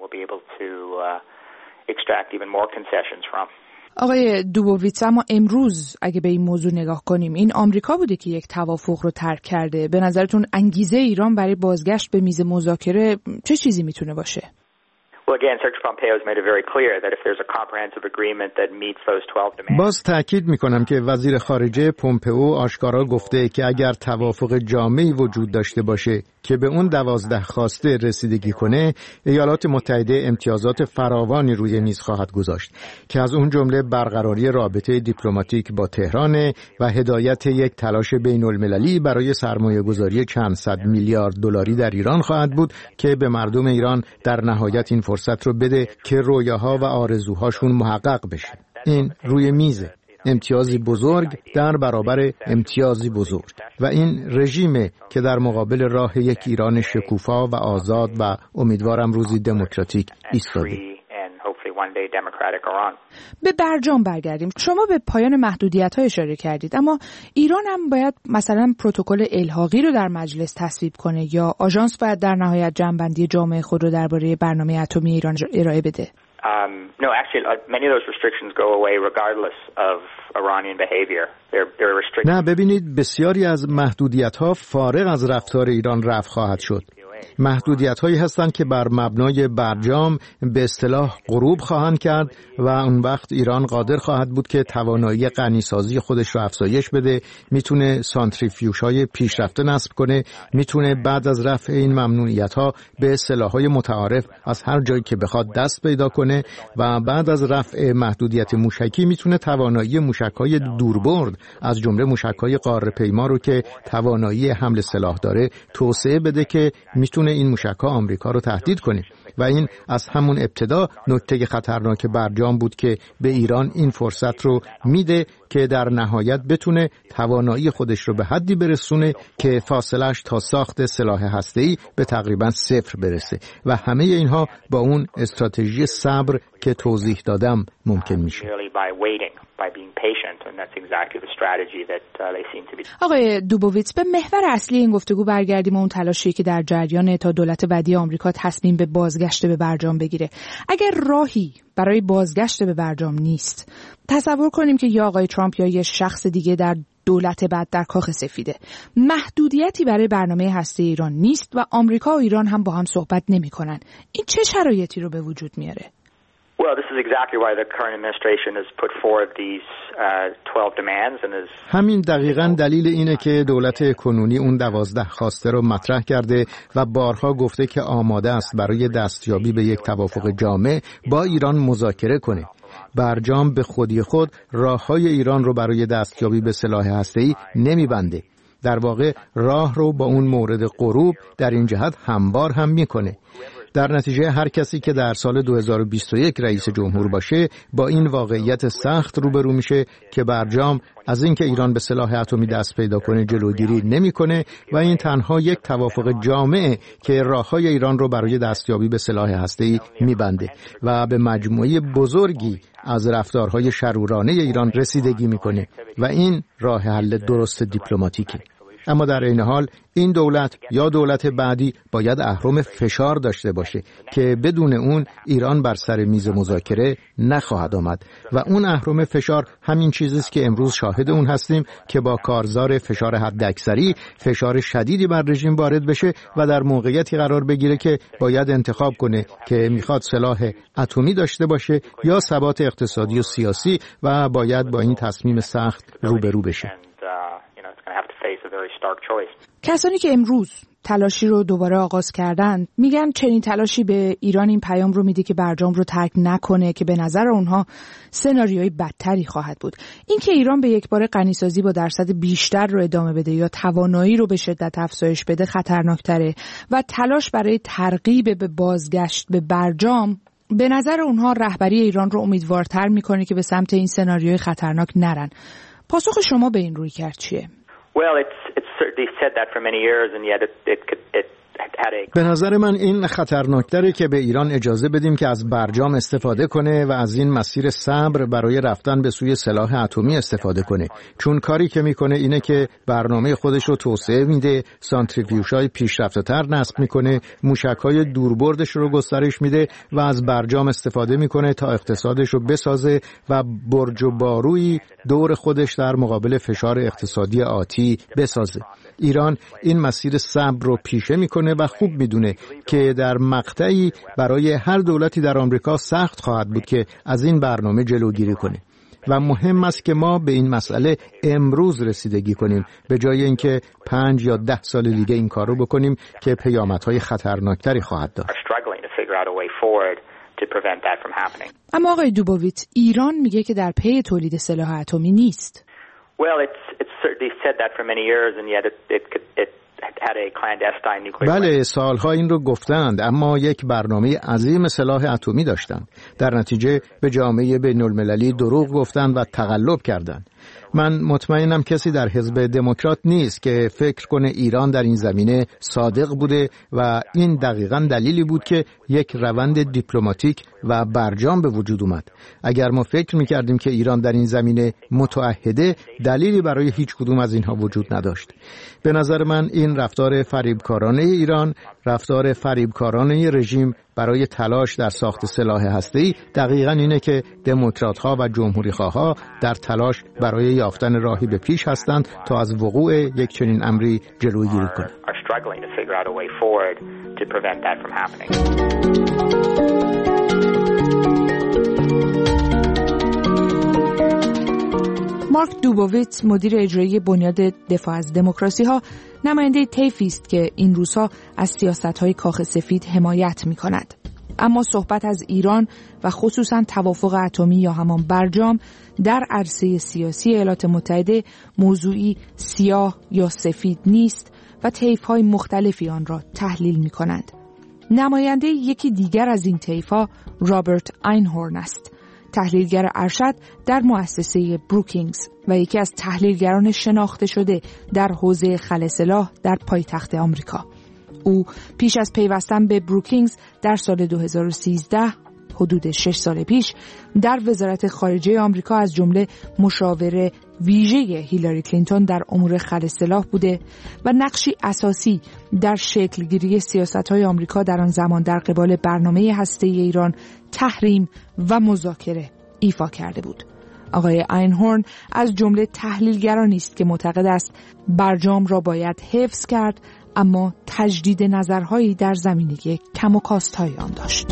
آقای دوبوویتس، اما امروز اگه به این موضوع نگاه کنیم، این آمریکا بوده که یک توافق رو ترک کرده. به نظرتون انگیزه ایران برای بازگشت به میز مذاکره چه چیزی میتونه باشه؟ باز تأکید میکنم که وزیر خارجه پومپئو آشکارا گفته که اگر توافق جامعی وجود داشته باشه که به اون دوازده خواسته رسیدگی کنه، ایالات متحده امتیازات فراوانی روی میز خواهد گذاشت که از اون جمله برقراری رابطه دیپلماتیک با تهران و هدایت یک تلاش بین المللی برای سرمایه گذاری چند صد میلیارد دلاری در ایران خواهد بود که به مردم ایران در نهایت این فرصت رو بده که رویاها و آرزوهاشون محقق بشه. این روی میزه، امتیازی بزرگ در برابر امتیازی بزرگ و این رژیمه که در مقابل راه یک ایران شکوفا و آزاد و امیدوارم روزی دموکراتیک ایستاده. به برجام برگردیم. شما به پایان محدودیت‌ها اشاره کردید، اما ایران هم باید مثلا پروتکل الحاقی رو در مجلس تصویب کنه یا آژانس باید در نهایت جمع‌بندی جامع خود رو درباره برنامه اتمی ایران ارائه بده؟ Um, no, actually, uh, many of those restrictions go away regardless of Iranian behavior. They're, they're restricted. نه، ببینید بسیاری از محدودیت‌ها فارغ از رفتار ایران رفع خواهد شد. محدودیت‌هایی هستند که بر مبنای برجام به اصطلاح غروب خواهند کرد و اون وقت ایران قادر خواهد بود که توانایی غنیسازی خودش رو افزایش بده، میتونه سانتریفیوژهای پیشرفته نصب کنه، میتونه بعد از رفع این ممنوعیت‌ها به سلاح‌های متعارف از هر جایی که بخواد دست پیدا کنه و بعد از رفع محدودیت موشکی میتونه توانایی موشک‌های دوربرد از جمله موشک‌های قاره‌پیما رو که توانایی حمل سلاح داره توسعه بده که میتونه این موشک‌ها آمریکا رو تهدید کنه و این از همون ابتدا نکته خطرناک برجام بود که به ایران این فرصت رو میده که در نهایت بتونه توانایی خودش رو به حدی برسونه که فاصلش تا ساخت سلاح هسته‌ای به تقریبا صفر برسه و همه اینها با اون استراتژی صبر که توضیح دادم ممکن میشه. آقای دوبوویتس، به محور اصلی این گفتگو برگردیم و اون تلاشی که در جریان تا دولت بعدی آمریکا تصمیم به بازگشت به برجام بگیره. اگر راهی برای بازگشت به برجام نیست، تصور کنیم که یا آقای ترامپ یا یه شخص دیگه در دولت بعد در کاخ سفیده، محدودیتی برای برنامه هسته ایران نیست و آمریکا و ایران هم با هم صحبت نمی‌کنن. این چه شرایطی رو به وجود میاره؟ Well, this is exactly why the current administration has put forward these uh, twelve demands and is همین دقیقاً دلیل اینه که دولت کنونی اون دوازده خواسته رو مطرح کرده و بارها گفته که آماده است برای دستیابی به یک توافق جامع با ایران مذاکره کنه. برجام به خودی خود راههای ایران رو برای دستیابی به سلاح هسته‌ای نمی‌بنده. در واقع راه رو با اون مورد غروب در این جهت هموار هم میکنه. در نتیجه هر کسی که در سال دو هزار و بیست و یک رئیس جمهور باشه با این واقعیت سخت روبرو میشه که برجام از اینکه ایران به سلاح اتمی دست پیدا کنه جلوگیری نمیکنه و این تنها یک توافق جامعه که راههای ایران رو برای دستیابی به سلاح هسته‌ای میبنده و به مجموعه بزرگی از رفتارهای شرورانه ایران رسیدگی میکنه و این راه حل درست دیپلماتیکه. اما در این حال این دولت یا دولت بعدی باید اهرم فشار داشته باشه که بدون اون ایران بر سر میز مذاکره نخواهد آمد و اون اهرم فشار همین چیزی است که امروز شاهد اون هستیم که با کارزار فشار حداکثری فشار شدیدی بر رژیم وارد بشه و در موقعیتی قرار بگیره که باید انتخاب کنه که میخواد سلاح اتمی داشته باشه یا ثبات اقتصادی و سیاسی و باید با این تصمیم سخت روبرو بشه. کسانی که امروز تلاشی رو دوباره آغاز کردن میگن چنین تلاشی به ایران این پیام رو میده که برجام رو ترک نکنه که به نظر اونها سناریوی بدتری خواهد بود. این که ایران به یک بار غنیسازی با درصد بیشتر رو ادامه بده یا توانایی رو به شدت افزایش بده خطرناکتره و تلاش برای ترغیب به بازگشت به برجام به نظر اونها رهبری ایران رو امیدوارتر میکنه که به سمت این سناریوی خطرناک نرن. پاسخ شما به این رویکرد چیه؟ Well, it's it's certainly said that for many years, and yet it it it had a. به نظر من این خطرناکتره که به ایران اجازه بدیم که از برجام استفاده کنه و از این مسیر صبر برای رفتن به سوی سلاح اتمی استفاده کنه، چون کاری که میکنه اینه که برنامه خودش رو توسعه میده، سانتریفیوژهای پیشرفته‌تر نصب میکنه، موشک‌های دوربردش رو گسترش میده و از برجام استفاده میکنه تا اقتصادش رو بسازه و برج و بارویی دور خودش در مقابل فشار اقتصادی آتی بسازه. ایران این مسیر صبر رو پیشه میکنه و خوب میدونه که در مقطعی برای هر دولتی در آمریکا سخت خواهد بود که از این برنامه جلوگیری کنه و مهم است که ما به این مسئله امروز رسیدگی کنیم به جای اینکه پنج یا ده سال دیگه این کارو بکنیم که پیامدهای خطرناکتری خواهد داشت. اما آقای دوبوویتس، ایران میگه که در پی تولید سلاح اتمی نیست. Well, it's it's certainly said that for many years, and yet it it it had a clandestine nuclear. بله، سالها این رو گفتند، اما یک برنامه عظیم سلاح اتمی داشتند. در نتیجه به جامعه بین‌المللی دروغ گفتند و تقلب کردند. من مطمئنم کسی در حزب دموکرات نیست که فکر کنه ایران در این زمینه صادق بوده و این دقیقاً دلیلی بود که یک روند دیپلماتیک و برجام به وجود اومد. اگر ما فکر می‌کردیم که ایران در این زمینه متعهده، دلیلی برای هیچ کدوم از اینها وجود نداشت. به نظر من این رفتار فریبکارانه ایران، رفتار فریبکارانه رژیم برای تلاش در ساخت سلاح هسته‌ای دقیقاً اینه که دموکرات‌ها و جمهوری‌خواها در تلاش برای یافتن راهی به پیش هستند تا از وقوع یک چنین امری جلوگیری کنند. مارک دوبوویتس، مدیر اجرایی بنیاد دفاع از دموکراسی ها، نماینده طیفی است که این روزها از سیاست‌های کاخ سفید حمایت می‌کند. اما صحبت از ایران و خصوصاً توافق اتمی یا همان برجام در عرصه سیاسی ایالات متحده موضوعی سیاه یا سفید نیست و طیف‌های مختلفی آن را تحلیل می‌کنند. نماینده یکی دیگر از این طیف‌ها رابرت آینهورن است، تحلیلگر ارشد در مؤسسه بروکینگز و یکی از تحلیلگران شناخته شده در حوزه خل سلاح در پایتخت آمریکا. او پیش از پیوستن به بروکینگز در سال دو هزار و سیزده، حدود شش سال پیش، در وزارت خارجه آمریکا از جمله مشاور ویژه هیلاری کلینتون در امور خل سلاح بوده و نقشی اساسی در شکلگیری سیاست‌های آمریکا در آن زمان در قبال برنامه هسته‌ای ایران، تحریم و مذاکره ایفا کرده بود. آقای آینهورن از جمله تحلیلگرانی است که معتقد است برجام را باید حفظ کرد، اما تجدید نظرهایی در زمینه کم و کاست‌های آن داشت.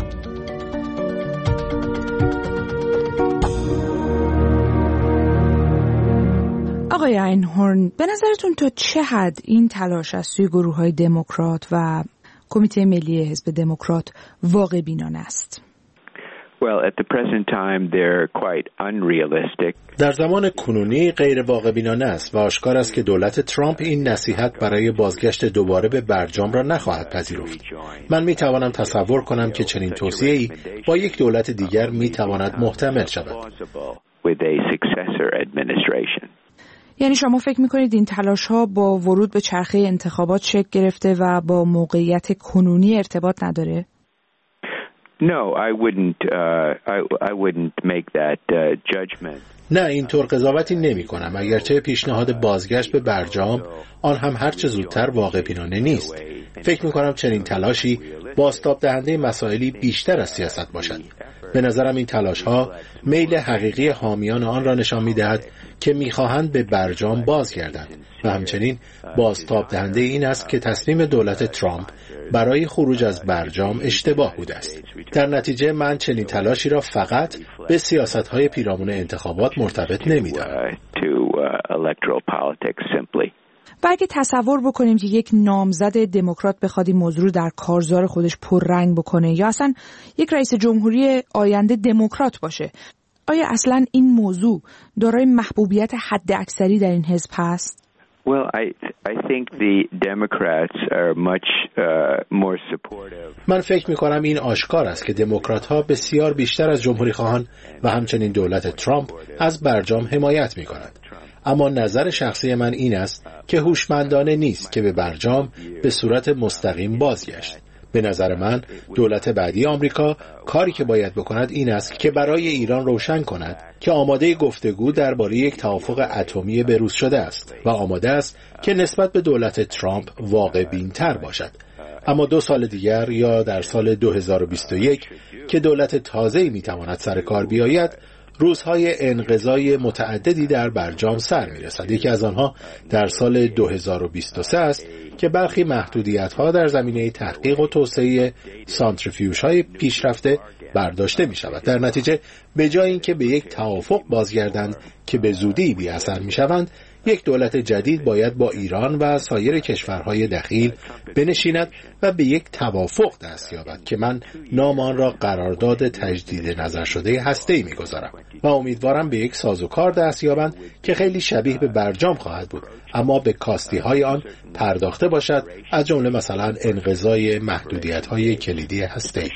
آقای آینهورن، به نظرتون تا چه حد این تلاش از سوی گروه‌های دموکرات و کمیته ملی حزب دموکرات واقع بینانه است؟ Well, at the present time they're quite unrealistic. در زمان کنونی غیر واقع بینانه است و آشکار است که دولت ترامپ این نصیحت برای بازگشت دوباره به برجام را نخواهد پذیرفت. من می توانم تصور کنم که چنین توصیه‌ای با یک دولت دیگر می تواند محتمل شود. یعنی شما فکر می‌کنید این تلاش‌ها با ورود به چرخه انتخابات شکل گرفته و با موقعیت کنونی ارتباط نداره؟ No, I wouldn't uh, I I wouldn't make that uh, judgment. نه، اینطور قضاوتی نمی کنم. اگرچه پیشنهاد بازگشت به برجام آن هم هرچه زودتر واقع بینانه نیست. فکر می کنم چنین تلاشی بازتاب دهنده مسائلی بیشتر از سیاست باشد. به نظرم این تلاش ها میل حقیقی حامیان آن را نشان می دهد که می خواهند به برجام بازگردند و همچنین بازتاب دهنده این است که تصمیم دولت ترامپ برای خروج از برجام اشتباه بوده است. در نتیجه من چنین تلاشی را فقط به سیاست‌های پیرامون انتخابات مرتبط نمی‌دانم. و اگه تصور بکنیم که یک نامزد دموکرات بخواد این موضوع رو در کارزار خودش پررنگ بکنه یا اصلا یک رئیس جمهوری آینده دموکرات باشه، آیا اصلا این موضوع دارای محبوبیت حد اکثری در این حزب هست؟ Well, I I think the Democrats are much uh, more supportive. من فکر می‌کنم این آشکار است که دموکرات‌ها بسیار بیشتر از جمهوری‌خواهان و همچنین دولت ترامپ از برجام حمایت می‌کنند. اما نظر شخصی من این است که هوشمندانه نیست که به برجام به صورت مستقیم بازگشت. به نظر من دولت بعدی آمریکا کاری که باید بکند این است که برای ایران روشن کند که آماده گفتگو درباره یک توافق اتمی بروز شده است و آماده است که نسبت به دولت ترامپ واقع بین‌تر باشد. اما دو سال دیگر یا در سال دو هزار و بیست و یک که دولت تازه‌ای می‌تواند سر کار بیاید، روزهای انقضای متعددی در برجام سر می‌رسد. یکی از آنها در سال دو هزار و بیست و سه است که برخی محدودیت‌ها در زمینه تحقیق و توسعه سانتریفیوژهای پیشرفته برداشته می‌شود. در نتیجه به جای اینکه به یک توافق بازگردند که به زودی بی اثر می‌شوند، یک دولت جدید باید با ایران و سایر کشورهای دخیل بنشیند و به یک توافق دست یابد که من نام آن را قرارداد تجدید نظر شده هسته‌ای می‌گذارم و امیدوارم به یک سازوکار دست یابند که خیلی شبیه به برجام خواهد بود، اما به کاستی‌های آن پرداخته باشد، از جمله مثلا انقضای محدودیت‌های کلیدی هسته‌ای.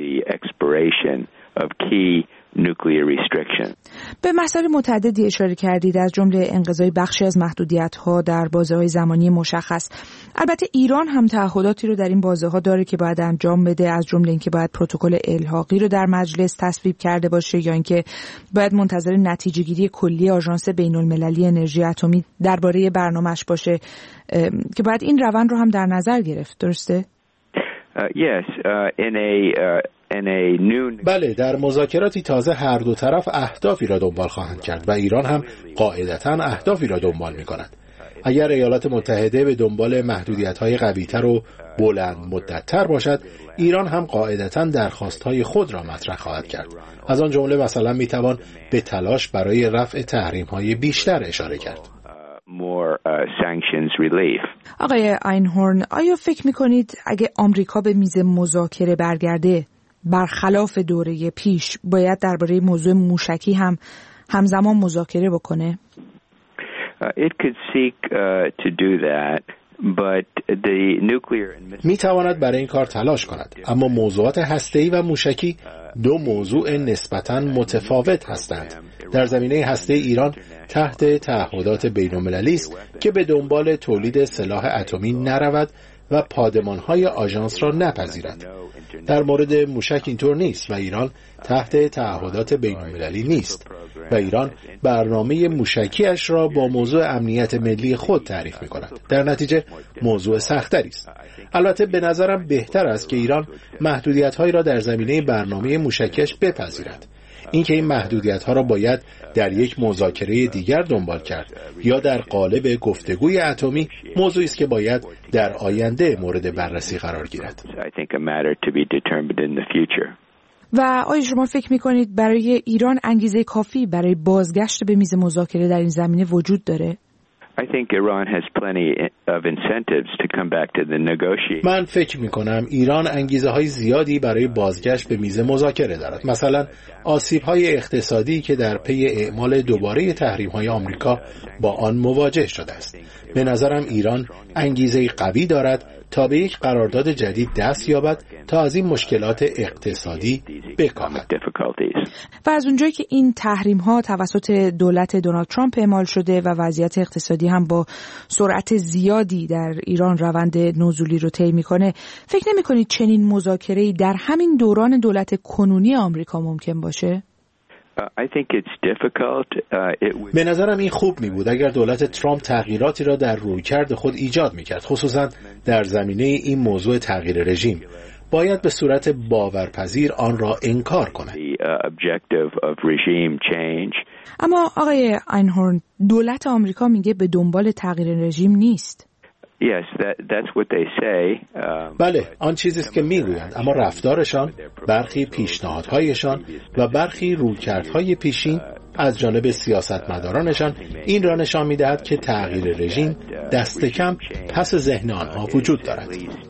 nuclear restriction. به مسائل متعددی اشاره کردید، از جمله انقضای بخشی از محدودیت‌ها در بازه‌های زمانی مشخص. البته ایران هم تعهداتی رو در این بازه‌ها داره که باید انجام بده، از جمله اینکه باید پروتکل الحاقی رو در مجلس تصویب کرده باشه یا اینکه باید منتظر نتیجه‌گیری کلی آژانس بین‌المللی انرژی اتمی درباره برنامه‌اش باشه که باید این روند رو هم در نظر گرفت. درسته؟ Uh, yes, uh, in a uh... بله، در مذاکراتی تازه هر دو طرف اهدافی را دنبال خواهند کرد و ایران هم قاعدتاً اهدافی را دنبال می کند. اگر ایالات متحده به دنبال محدودیت‌های قوی‌تر و بلند مدت‌تر باشد، ایران هم قاعدتاً درخواست‌های خود را مطرح خواهد کرد. از آن جمله مثلا می توان به تلاش برای رفع تحریم‌های بیشتر اشاره کرد. more uh, sanctions relief. آقای اینهورن، آیا فکر می‌کنید اگه آمریکا به میز مذاکره برگرده، برخلاف دوره پیش باید درباره موضوع موشکی هم همزمان مذاکره بکنه؟ Uh, it could seek uh, to do that, but the nuclear and می تواند برای این کار تلاش کند، اما موضوعات هسته‌ای و موشکی دو موضوع نسبتاً متفاوت هستند. در زمینه هسته ایران تحت تعهدات بین‌المللی است که به دنبال تولید سلاح اتمی نرود و پادمان‌های آژانس را نپذیرد. در مورد موشک اینطور نیست و ایران تحت تعهدات بین‌المللی نیست و ایران برنامه موشکیش را با موضوع امنیت ملی خود تعریف می‌کند. در نتیجه موضوع سخت‌تری است. البته به نظرم بهتر است که ایران محدودیت‌هایی را در زمینه برنامه موشکیش بپذیرد. اینکه این محدودیت‌ها را باید در یک مذاکره دیگر دنبال کرد یا در قالب گفتگوی اتمی، موضوعی است که باید در آینده مورد بررسی قرار گیرد. و آیا شما فکر می‌کنید برای ایران انگیزه کافی برای بازگشت به میز مذاکره در این زمینه وجود داره؟ I think Iran has plenty of incentives to come back to the negotiation. من فکر می‌کنم ایران انگیزه های زیادی برای بازگشت به میز مذاکره دارد. مثلا آسیب‌های اقتصادی که در پی اعمال دوباره تحریم‌های آمریکا با آن مواجه شده است. به نظرم ایران انگیزه قوی دارد تا به یک قرارداد جدید دست یابد تا از این مشکلات اقتصادی بکاهد. و از اونجایی که این تحریم ها توسط دولت دونالد ترامپ اعمال شده و وضعیت اقتصادی هم با سرعت زیادی در ایران روند نزولی رو طی میکنه، فکر نمی‌کنید چنین مذاکره‌ای در همین دوران دولت کنونی آمریکا ممکن باشه؟ به نظرم این خوب می بود اگر دولت ترامپ تغییراتی را در رویکرد خود ایجاد می کرد، خصوصا در زمینه این موضوع تغییر رژیم. باید به صورت باورپذیر آن را انکار کند. اما آقای اینهورن، دولت آمریکا میگه به دنبال تغییر رژیم نیست. Yes, that, that's what they say. Um, بله، آن چیزی است که میگویند، اما رفتارشان، برخی پیشنهادهایشان و برخی رویکردهای پیشین از جانب سیاستمدارانشان این را نشان می‌دهد که تغییر رژیم دست کم پس ذهن آنها وجود دارد.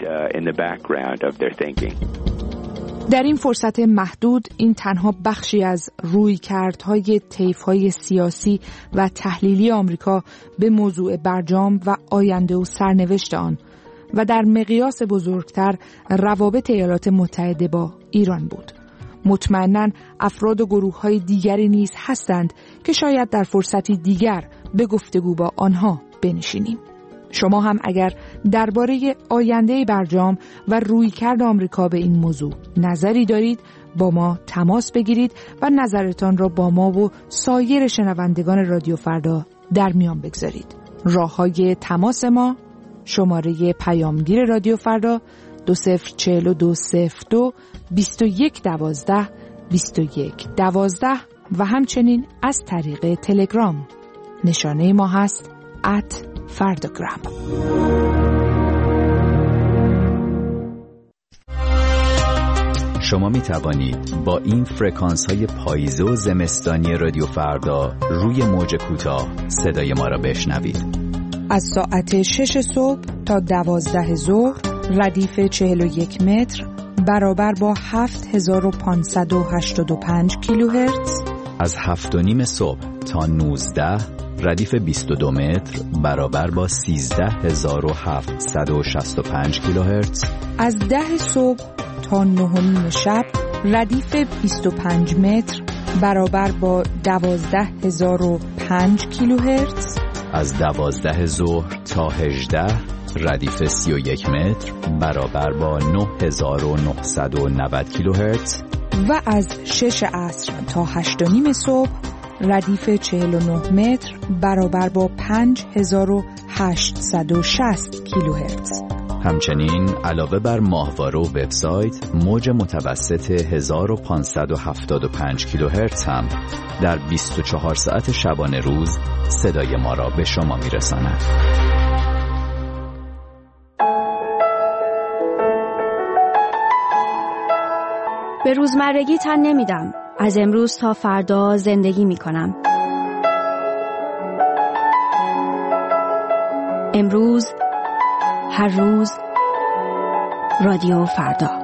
در این فرصت محدود این تنها بخشی از رویکردهای طیف‌های سیاسی و تحلیلی آمریکا به موضوع برجام و آینده و سرنوشت آن و در مقیاس بزرگتر روابط ایالات متحده با ایران بود. مطمئناً افراد و گروه‌های دیگری نیز هستند که شاید در فرصتی دیگر به گفتگو با آنها بنشینیم. شما هم اگر درباره آینده برجام و رویکرد آمریکا به این موضوع نظری دارید با ما تماس بگیرید و نظرتان را با ما و سایر شنوندگان رادیو فردا در میان بگذارید. راه‌های تماس ما: شماره پیامگیر رادیو فردا دو صفر چهل و دو صفر دو بیست و یک دوازده بیست و یک دوازده و همچنین از طریق تلگرام. نشانه ما هست ات فرداگرام. شما می توانید با این فرکانس های پاییزه و زمستانی رادیو فردا روی موج کوتاه صدای ما را بشنوید. از ساعت شش صبح تا دوازده ظهر ردیف چهل و یک متر برابر با هفت هزار و پانصد و هشتاد و پنج کیلوهرتز. از هفت و نیم صبح تا نوزده ردیف بیست و دو متر برابر با سیزده هزار و هفتصد و شصت و پنج کیلوهرتز. از ده صبح تا نه و نیم شب ردیف بیست و پنج متر برابر با دوازده هزار و پنج کیلوهرتز. از دوازده ظهر تا هجده ردیف سی و یک متر برابر با نه هزار و نهصد و نود کیلوهرتز. و از شش عصر تا هشت و نیم صبح ردیف چهل و نه متر برابر با پنج هزار و هشتصد و شصت کیلوهرتز. همچنین علاوه بر ماهواره و وبسایت، موج متوسط هزار و پانصد و هفتاد و پنج کیلوهرتز هم در بیست و چهار ساعت شبانه روز صدای ما را به شما میرساند. به روزمرگی تن نمیدم. از امروز تا فردا زندگی می کنم. امروز، هر روز، رادیو فردا.